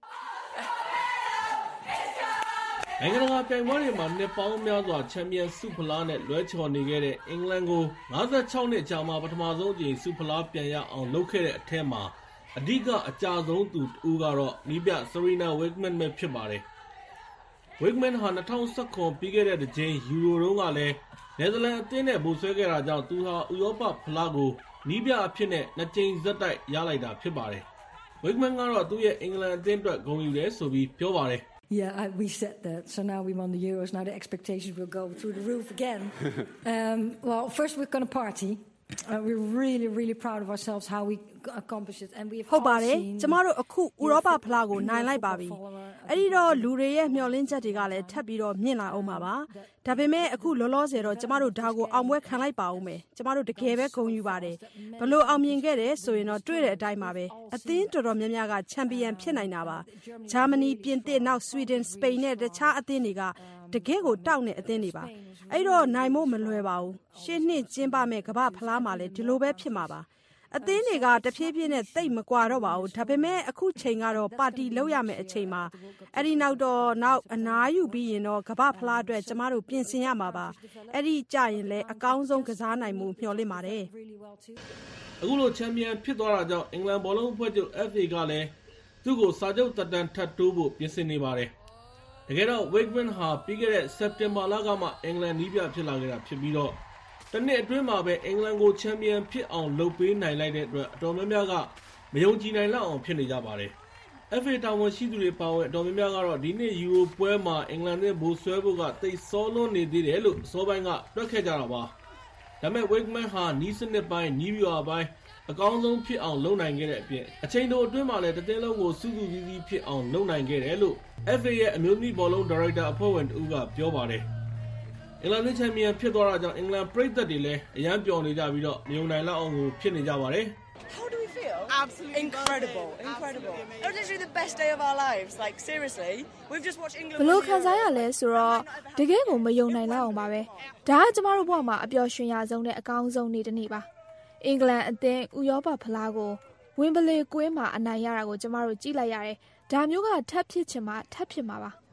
နိုင်ငံတကာပြိုင်ပွဲတွေမှာနှစ်ပေါင်းများစွာချန်ပီယံဆုဖလားနဲ့လွဲချော်နေခဲ့တဲ့အင်္ဂလန်ကို၅၆နှစ်ကြာမှပထမဆုံးအကြိမ်ဆုဖလားပြန်ရအောင်လုပ်ခဲ့တဲ့အထက်မှာအဓိကအကြဆုံးသူတူကတော့နီးပြ Sarina Wiegman ပဲဖြစ်ပါတယ်။ Wiegman ဟာ၂၀၁၇ပြီးခဲ့တဲ့တစ်ကြိမ်ယူရိုတုန်းကလည်းနယ်သာလန်အသင်းနဲ့ဗိုလ်စွဲခဲ့တာကြောင့်သူဟာဥရောပဖလားကိုနီးပြအဖြစ်နဲ့နှစ်ကြိမ်ဆက်တိုက်ရလိုက်တာဖြစ်ပါတယ်။ Wiegman ကတော့သူ့ရဲ့အင်္ဂလန်အသင်းအတွက်ဂုဏ်ယူတယ်ဆိုပြီးပြောပါတယ် Yeah, I, we said that. So now we won the Euros. Now the expectations will go through the roof again. um, well, first we're going to party. Uh, we're really, really proud of ourselves how we accomplished it, and we have ဟုတ်ပါတယ်ကျမတို့အခုဥရောပဖလားကိုနိုင်လိုက်ပါပြီအဲ့ဒီတော့လူတွေရဲ့မျှော်လင့်ချက်တွေကလည်းထပ်ပြီးတော့မြင့်လာအောင်ပါပါဒါပေမဲ့အခုလောလောဆယ်တော့ကျမတို့ဒါကိုအောင်ပွဲခံလိုက်ပါဦးမယ်ကျမတို့တကယ်ပဲဂုဏ်ယူပါတယ်ဘလို့အောင်မြင်ခဲ့တယ်ဆိုရင်တော့တွေ့တဲ့အတိုင်းပါပဲအသင်းတော်တော်များများကချန်ပီယံဖြစ်နိုင်တာပါဂျာမနီပြင်သစ်နောက်ဆွီဒင်စပိန်နဲ့တခြားအသင်းတွေကတကယ်ကိုတောက်နေအသင်းတွေပါအဲ့တော့နိုင်မို့မလွယ်ပါဘူးရှင်းနှစ်ကျင်းပမဲ့ကမ္ဘာဖလားမှာလည်းဒီလိုပဲဖြစ်မှာပါအသင်းတွေကတဖြည်းဖြည်းနဲ့တိတ်မကွာတော့ပါဘူးဒါပေမဲ့အခုချိန်ကတော့ပါတီလုပ်ရမယ့်အချိန်မှာအဲ့ဒီနောက်တော့နောက်အနားယူပြီးရင်တော့ကမ္ဘာဖလားအတွက်ကျမတို့ပြင်ဆင်ရမှာပါအဲ့ဒီကြရင်လည်းအကောင်းဆုံးကစားနိုင်မှုမျှော်လင့်ပါတယ်အခုလိုချန်ပီယံဖြစ်သွားတာကြောင့်အင်္ဂလန်ဘောလုံးအဖွဲ့ချုပ် F A ကလည်းသူ့ကိုစာချုပ်သက်တမ်းထပ်တိုးဖို့ပြင်ဆင်နေပါတယ်တကယ်တော့ Wiegman ဟာပြီးခဲ့တဲ့စက်တင်ဘာလကမှအင်္ဂလန်နီးပြဖြစ်လာခဲ့တာဖြစ်ပြီးတော့တနှစ်အတွင်းမှာပဲအင်္ဂလန်ကိုချန်ပီယံဖြစ်အောင်လုပ်ပေးနိုင်လိုက်တဲ့အတွက်အတော်များများကမယုံကြည်နိုင်လောက်အောင်ဖြစ်နေကြပါတယ်။ F A တာဝန်ရှိသူတွေပါဝင်အတော်များများကတော့ဒီနှစ်ယူရိုပွဲမှာအင်္ဂလန်နဲ့ဗိုလ်စွဲဖို့ကသိပ်စောလွန်းနေသေးတယ်လို့စောပိုင်းကတွက်ခဲ့ကြတာပါ။ဒါပေမဲ့ Wiegman ဟာနီးစနစ်ပိုင်းနီးဗျူဟာပိုင်းအကောင်းဆုံးဖြစ်အောင်လုပ်နိုင်ခဲ့တဲ့အပြင်အချိန်တိုအတွင်းမှာလည်းတစ်သင်းလုံးကိုစုစုစည်းစည်းဖြစ်အောင်လုပ်နိုင်ခဲ့တယ်လို့ F A ရဲ့အမျိုးသမီးဘောလုံးဒါရိုက်တာအဖွဲ့ဝင်တူကပြောပါတယ်။အင်္ဂလန်ချန်ပီယံဖြစ်သွားတာကြောင့်အင်္ဂလန်ပရိသတ်တွေလည်းအယမ်းပျော်နေကြပြီးတော့မယုံနိုင်လောက်အောင်ကိုဖြစ်နေကြပါတယ်။ How do we feel? Absolutely incredible, incredible. It was literally the best day of our lives. Like seriously, we've just watched England. ဘလို့ခံစားရလဲဆိုတော့တကယ်ကိုမယုံနိုင်လောက်အောင်ပါပဲ။ဒါကကျမတို့ဘဝမှာအပျော်ရွှင်ရဆုံးနဲ့အကောင်းဆုံးနေ့တစ်နေ့ပါ။အင်္ဂလန်အသင်းဥရောပဖလားကိုဝင်းဘလေကွင်းမှာအနိုင်ရတာကိုကျမတို့ကြည့်လိုက်ရတယ်။ဒါမျိုးကထပ်ဖြစ်ချင်မှထပ်ဖြစ်မှာပါ။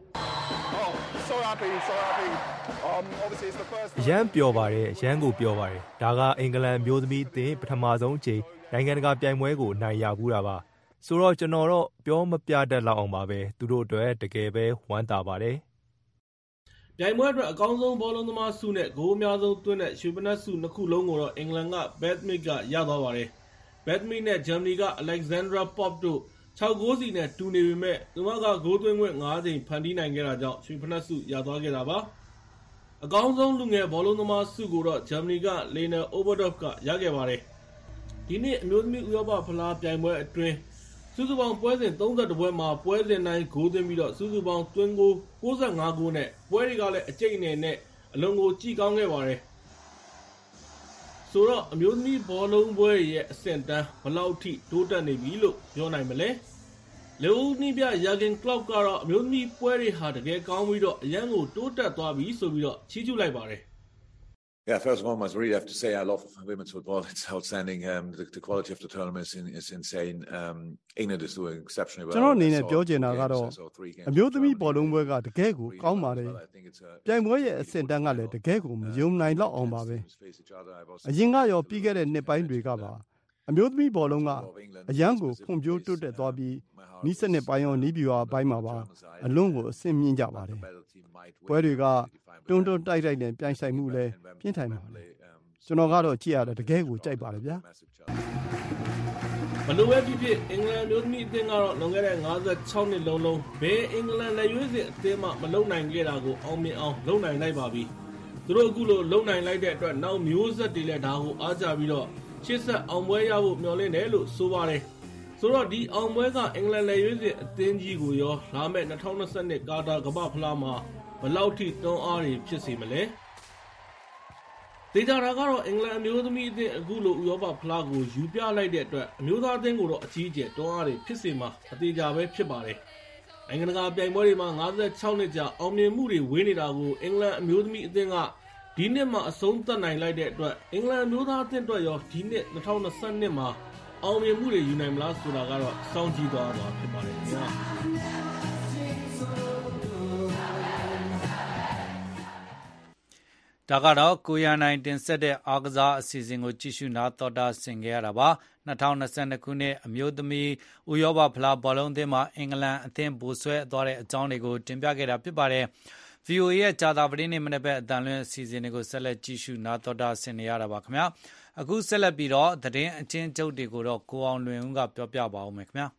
Oh, so happy, so happy. Um, obviously it's the first. ရမ်းပျော်ပါတယ်ရမ်းကိုပျော်ပါတယ်ဒါကအင်္ဂလန်မျိုးသမီးအသင်းပထမဆုံးအကြိမ်နိုင်ငံတကာပြိုင်ပွဲကိုအနိုင်ရဘူးတာပါဆိုတော့ကျွန်တော်တော့ပြောမပြတတ်လောက်အောင်ပါပဲသူတို့အတွက်တကယ်ပဲဝမ်းသာပါတယ်ပြိုင်ပွဲအတွက်အကောင်းဆုံးဘောလုံးသမားဆုနဲ့ဂိုးအများဆုံးသွင်းတဲ့ရွှေပနက်ဆုနှစ်ခုလုံးကိုတော့အင်္ဂလန်က Beth Mead ကရသွားပါတယ် Beth Mead နဲ့ဂျာမနီက Alexandra Popp တို့၆ဂိုးစီနဲ့တူနေပေမဲ့သူမကဂိုးသွင်းခွင့်၅ကြိမ်ဖန်တီးနိုင်ခဲ့တာကြောင့်ရွှေဖနက်ဆုရသွားခဲ့တာပါအကောင်းဆုံးလူငယ်ဘောလုံးသမားဆုကိုတော့ဂျာမနီက Lena Oberdorf ကရခဲ့ပါတယ်ဒီနေ့အမျိုးသမီးဥရောပဖလားပြိုင်ပွဲအတွင်းစုစုပေါင်းပွဲစဉ်၃၁ပွဲမှာပွဲစဉ်တိုင်းဂိုးသွင်းပြီးတော့စုစုပေါင်းသွင်းဂိုး၉၅ဂိုးနဲ့ပွဲတွေကလည်းအကျိတ်အနေနဲ့အလွန်ကိုကြည့်ကောင်းခဲ့ပါတယ်ဆိုတော့အမျိုးသမီးဘောလုံးပွဲရဲ့အဆင့်တန်းဘယ်လောက်ထိတိုးတက်နေပြီလို့ပြောနိုင်မလဲလေဦးနီးပြယာဂင်ကလော့ကတော့အမျိုးသမီးပွဲတွေဟာတကယ်ကောင်းပြီးတော့အရန်ကိုတိုးတက်သွားပြီဆိုပြီးတော့ချီးကျူးလိုက်ပါတယ် Yeah, first of all, I must really have to say I love women's football. It's outstanding. Um, the, the quality of the tournament is, in, is insane. Um, England is doing exceptionally well. ကျွန်တော်အနေနဲ့ပြောချင်တာကတော့အမျိုးသမီးဘောလုံးပွဲကတကယ်ကိုကောင်းပါတယ်။ပြိုင်ပွဲရဲ့အဆင့်တန်းကလည်းတကယ်ကိုမယုံနိုင်တော့အောင်ပါပဲ။အရင်ကရောပြီးခဲ့တဲ့နှစ်ပိုင်းတွေကပါအမျိုးသမီးဘောလုံးကအရန်ကိုဖွံ့ဖြိုးတိုးတက်သွားပြီးနီးစနစ်ပိုင်းရောနီးပြူဟာပိုင်းမှာပါအလွန်ကိုအဆင့်မြင့်ကြပါတယ်။ပွဲတွေကတွန်းတွန်းတိုက်တိုက်နဲ့ပြိုင်ဆိုင်မှုလည်းပြင်းထန်ပါတယ်ကျွန်တော်ကတော့ကြည့်ရတာတကယ်ကိုကြိုက်ပါတယ်ဗျာဘလို့ပဲဖြစ်ဖြစ်အင်္ဂလန်မျိုးသမီးအသင်းကတော့လွန်ခဲ့တဲ့၅၆နှစ်လုံးလုံးဘယ်အင်္ဂလန်လက်ရွေးစင်အသင်းမှမလုံနိုင်ခဲ့တာကိုအောင်မြင်အောင်လုပ်နိုင်လိုက်ပါပြီသူတို့အခုလိုလုံနိုင်လိုက်တဲ့အတွက်နောက်မျိုးဆက်တွေလည်းဒါကိုအားကြပြီးတော့ရှေ့ဆက်အောင်ပွဲရဖို့မျှော်လင့်တယ်လို့ဆိုပါတယ်ဆိုတော့ဒီအောင်ပွဲကအင်္ဂလန်လက်ရွေးစင်အသင်းကြီးကိုရောလာမယ့်၂၀၂၂ကာတာကမ္ဘာဖလားမှာဘယ်လောက်ထိတွန်းအားတွေဖြစ်စေမလဲဒေတာတာကတော့အင်္ဂလန်အမျိုးသမီးအသင်းအခုလိုဥရောပဖလားကိုယူပြလိုက်တဲ့အတွက်အမျိုးသားအသင်းကိုတော့အကြီးအကျယ်တွန်းအားတွေဖြစ်စေမှာအသေးကြပဲဖြစ်ပါတယ်နိုင်ငံတကာပြိုင်ပွဲတွေမှာ၅၆နှစ်ကြာအောင်မြင်မှုတွေဝေးနေတာကိုအင်္ဂလန်အမျိုးသမီးအသင်းကဒီနှစ်မှာအဆုံးသတ်နိုင်လိုက်တဲ့အတွက်အင်္ဂလန်အမျိုးသားအသင်းအတွက်ရောဒီနှစ်၂၀၂၂မှာအောင်မြင်မှုတွေယူနိုင်မလားဆိုတာကတော့စောင့်ကြည့်သွားမှာဖြစ်ပါတယ်ခင်ဗျာဒါကတော့ကိုရနိုင်တင်ဆက်တဲ့အားကစားအစီအစဉ်ကိုကြည့်ရှုနာတော်တာဆင်ခဲ့ရတာပါ၂၀၂၂ခုနှစ်အမျိုးသမီးဥရောပဖလားဘောလုံးအသင်းမှာအင်္ဂလန်အသင်းဗိုလ်စွဲသွားတဲ့အကြောင်းတွေကိုတင်ပြခဲ့တာဖြစ်ပါတယ် ဗီအိုအေ ရဲ့ဂျာတာပတင်းနေ့မနေ့ဘက်အတန်လွင့်အစီအစဉ်တွေကိုဆက်လက်ကြည့်ရှုနာတော်တာဆင်နေရတာပါခင်ဗျာအခုဆက်လက်ပြီးတော့သတင်းအချင်းချုပ်တွေကိုတော့ကိုအောင်လွင်ဦးကပြောပြပါဦးမယ်ခင်ဗျာ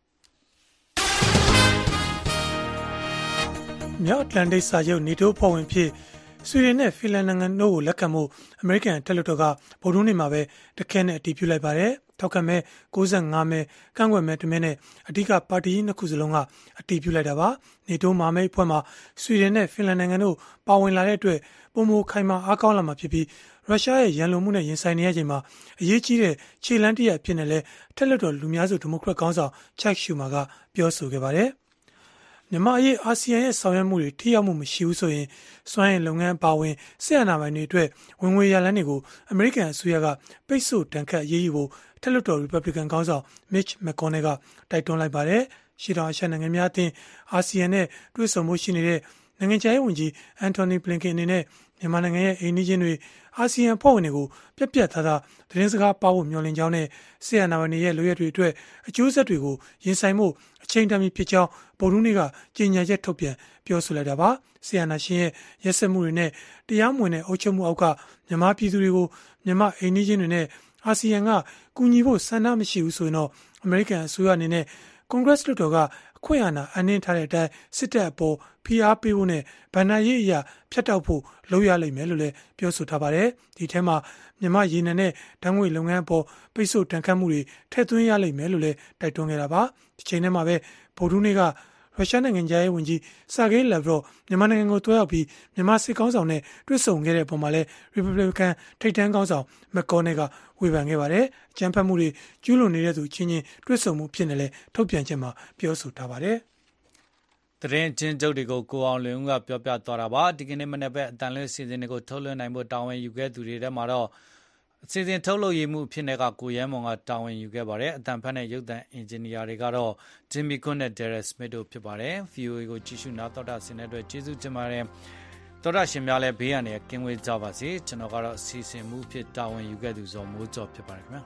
မြောက်အတ္တလန်တိတ်စာချုပ်နေတိုးဖွဲ့ဝင်ဖြစ်ဆွီဒင်နဲ့ဖင်လန်နိုင်ငံတို့ကိုလက်ခံမှုအမေရိကန်တက်လွှတ်တော်ကဗုဒ္ဓဟူးနေ့မှာပဲတခဲနဲ့အတည်ပြုလိုက်ပါတယ်။ထောက်ခံမဲ့၉၅မဲကန့်ကွက်မဲတစ်မဲနဲ့အဓိကပါတီနှစ်ခုစလုံးကအတည်ပြုလိုက်တာပါ။နေတိုးမဟာမိတ်အဖွဲ့မှာဆွီဒင်နဲ့ဖင်လန်နိုင်ငံတို့ပါဝင်လာတဲ့အတွက်ပုံမခိုင်မာအားကောင်းလာမှာဖြစ်ပြီးရုရှားရဲ့ရန်လိုမှုနဲ့ရင်ဆိုင်နေရချိန်မှာအရေးကြီးတဲ့ခြေလှမ်းတစ်ရပ်ဖြစ်နေလဲတက်လွှတ်တော်လူများစုဒီမိုကရက်ခေါင်းဆောင်ချက်ရှူမာကပြောဆိုခဲ့ပါတယ်။မြန်မာရေးအာဆီယံရဲ့ဆောင်ရွက်မှုတွေထိရောက်မှုမရှိဘူးဆိုရင်စွမ်းအင်လုပ်ငန်းပါဝင်စစ်အာဏာပိုင်တွေအတွက်ဝင်ငွေရလန်းတွေကိုအမေရိကန်အစိုးရကပိတ်ဆို့တန်ခတ်အရေးယူဖို့ထက်လွှတ်တော် Republican ခေါင်းဆောင် Mitch McConnell ကတိုက်တွန်းလိုက်ပါတယ်။ရှေ့တောင်အာရှနိုင်ငံများအသင်းအာဆီယံနဲ့တွဲဆုံမှုရှိနေတဲ့နိုင်ငံခြားရေးဝန်ကြီး Antony Blinken အနေနဲ့မြန်မာနိုင်ငံရဲ့အိမ်နီးချင်းတွေအာဆီယံဖွဲ့ဝင်တွေကိုပြက်ပြက်သားသားသတင်းစကားပါဖို့မျှော်လင့်ကြောင်းနဲ့ဆီယနာဝန်ရဲ့လိုရက်တွေအတွက်အကျိုးဆက်တွေကိုရင်ဆိုင်မှုအချိန်တန်ပြီဖြစ်ကြောင်းဗုဒ္ဓဟူးနေ့ကကြေညာချက်ထုတ်ပြန်ပြောဆိုလိုက်တာပါဆီယနာရှင်ရဲ့ရက်စက်မှုတွေနဲ့တရားမဝင်တဲ့အုပ်ချုပ်မှုအောက်ကမြန်မာပြည်သူတွေကိုမြန်မာအိမ်နီးချင်းတွေနဲ့အာဆီယံကကူညီဖို့ဆန္ဒမရှိဘူးဆိုရင်တော့အမေရိကန်အစိုးရအနေနဲ့ကွန်ဂရက်လွှတ်တော်ကအခွင့်အာဏာအနှင်းထားတဲ့အတိုင်းစစ်တပ်အပေါ်ဖိအားပေးဖို့နဲ့ဗဏ္ဍာရေးအရာဖျက်တောက်ဖို့လုပ်ရလိမ့်မယ်လို့လည်းပြောဆိုထားပါတယ်ဒီထဲမှာမြန်မာရေနံနဲ့ဓာတ်ငွေလုပ်ငန်းအပေါ်ပိတ်ဆို့တန်ခတ်မှုတွေထည့်သွင်းရလိမ့်မယ်လို့လည်းတိုက်တွန်းခဲ့တာပါဒီချိန်ထဲမှာပဲဗုဒ္ဓဟူးနေ့ကရုရှားနိုင်ငံသားရေးဝန်ကြီးဆာဂေးလက်ဗရော့မြန်မာနိုင်ငံကိုတွားရောက်ပြီးမြန်မာစစ်ကောင်ဆောင်နဲ့တွေ့ဆုံခဲ့တဲ့ပုံမှာလဲ Republican ထိပ်တန်းကောင်ဆောင်မက်ကော်နယ်ကဝေဖန်ခဲ့ပါတယ်အကြမ်းဖက်မှုတွေကျူးလွန်နေတဲ့သူချင်းချင်းတွေ့ဆုံမှုဖြစ်နေလဲထုတ်ပြန်ချက်မှာပြောဆိုထားပါတယ်သတင်းချင်းချုပ်တွေကိုကိုအောင်လွင်ဦးကပြောပြသွားတာပါဒီကနေ့မနေ့ပဲအတန်လွင့်စီစဉ်တွေကိုထုတ်လွှင့်နိုင်ဖို့တာဝန်ယူခဲ့သူတွေထဲမှာတော့အစီအစဉ်ထုတ်လုပ်ရေးမှုဖြစ်တဲ့ကကိုရဲမွန်ကတာဝန်ယူခဲ့ပါတယ်အတန်ဖက်နဲ့ရုပ်သံအင်ဂျင်နီယာတွေကတော့ Jimmy Kun နဲ့ Derek Smith တို့ဖြစ်ပါတယ် ဗီအိုအေ ကိုကြည့်ရှုနားတော်တာဆင်တဲ့အတွက်ကျေးဇူးတင်ပါတယ်တော်တာရှင်များလည်းဘေးရန်တွေကင်းဝေးကြပါစေကျွန်တော်ကတော့အစီအစဉ်မှုဖြစ်တာဝန်ယူခဲ့သူဇော်မိုးကျော်ဖြစ်ပါတယ်ခင်ဗျာ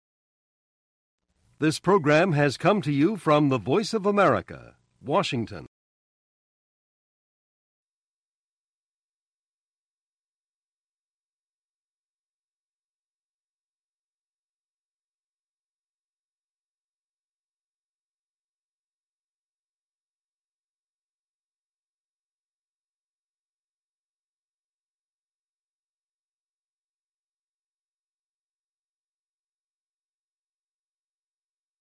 This program has come to you from the Voice of America, Washington.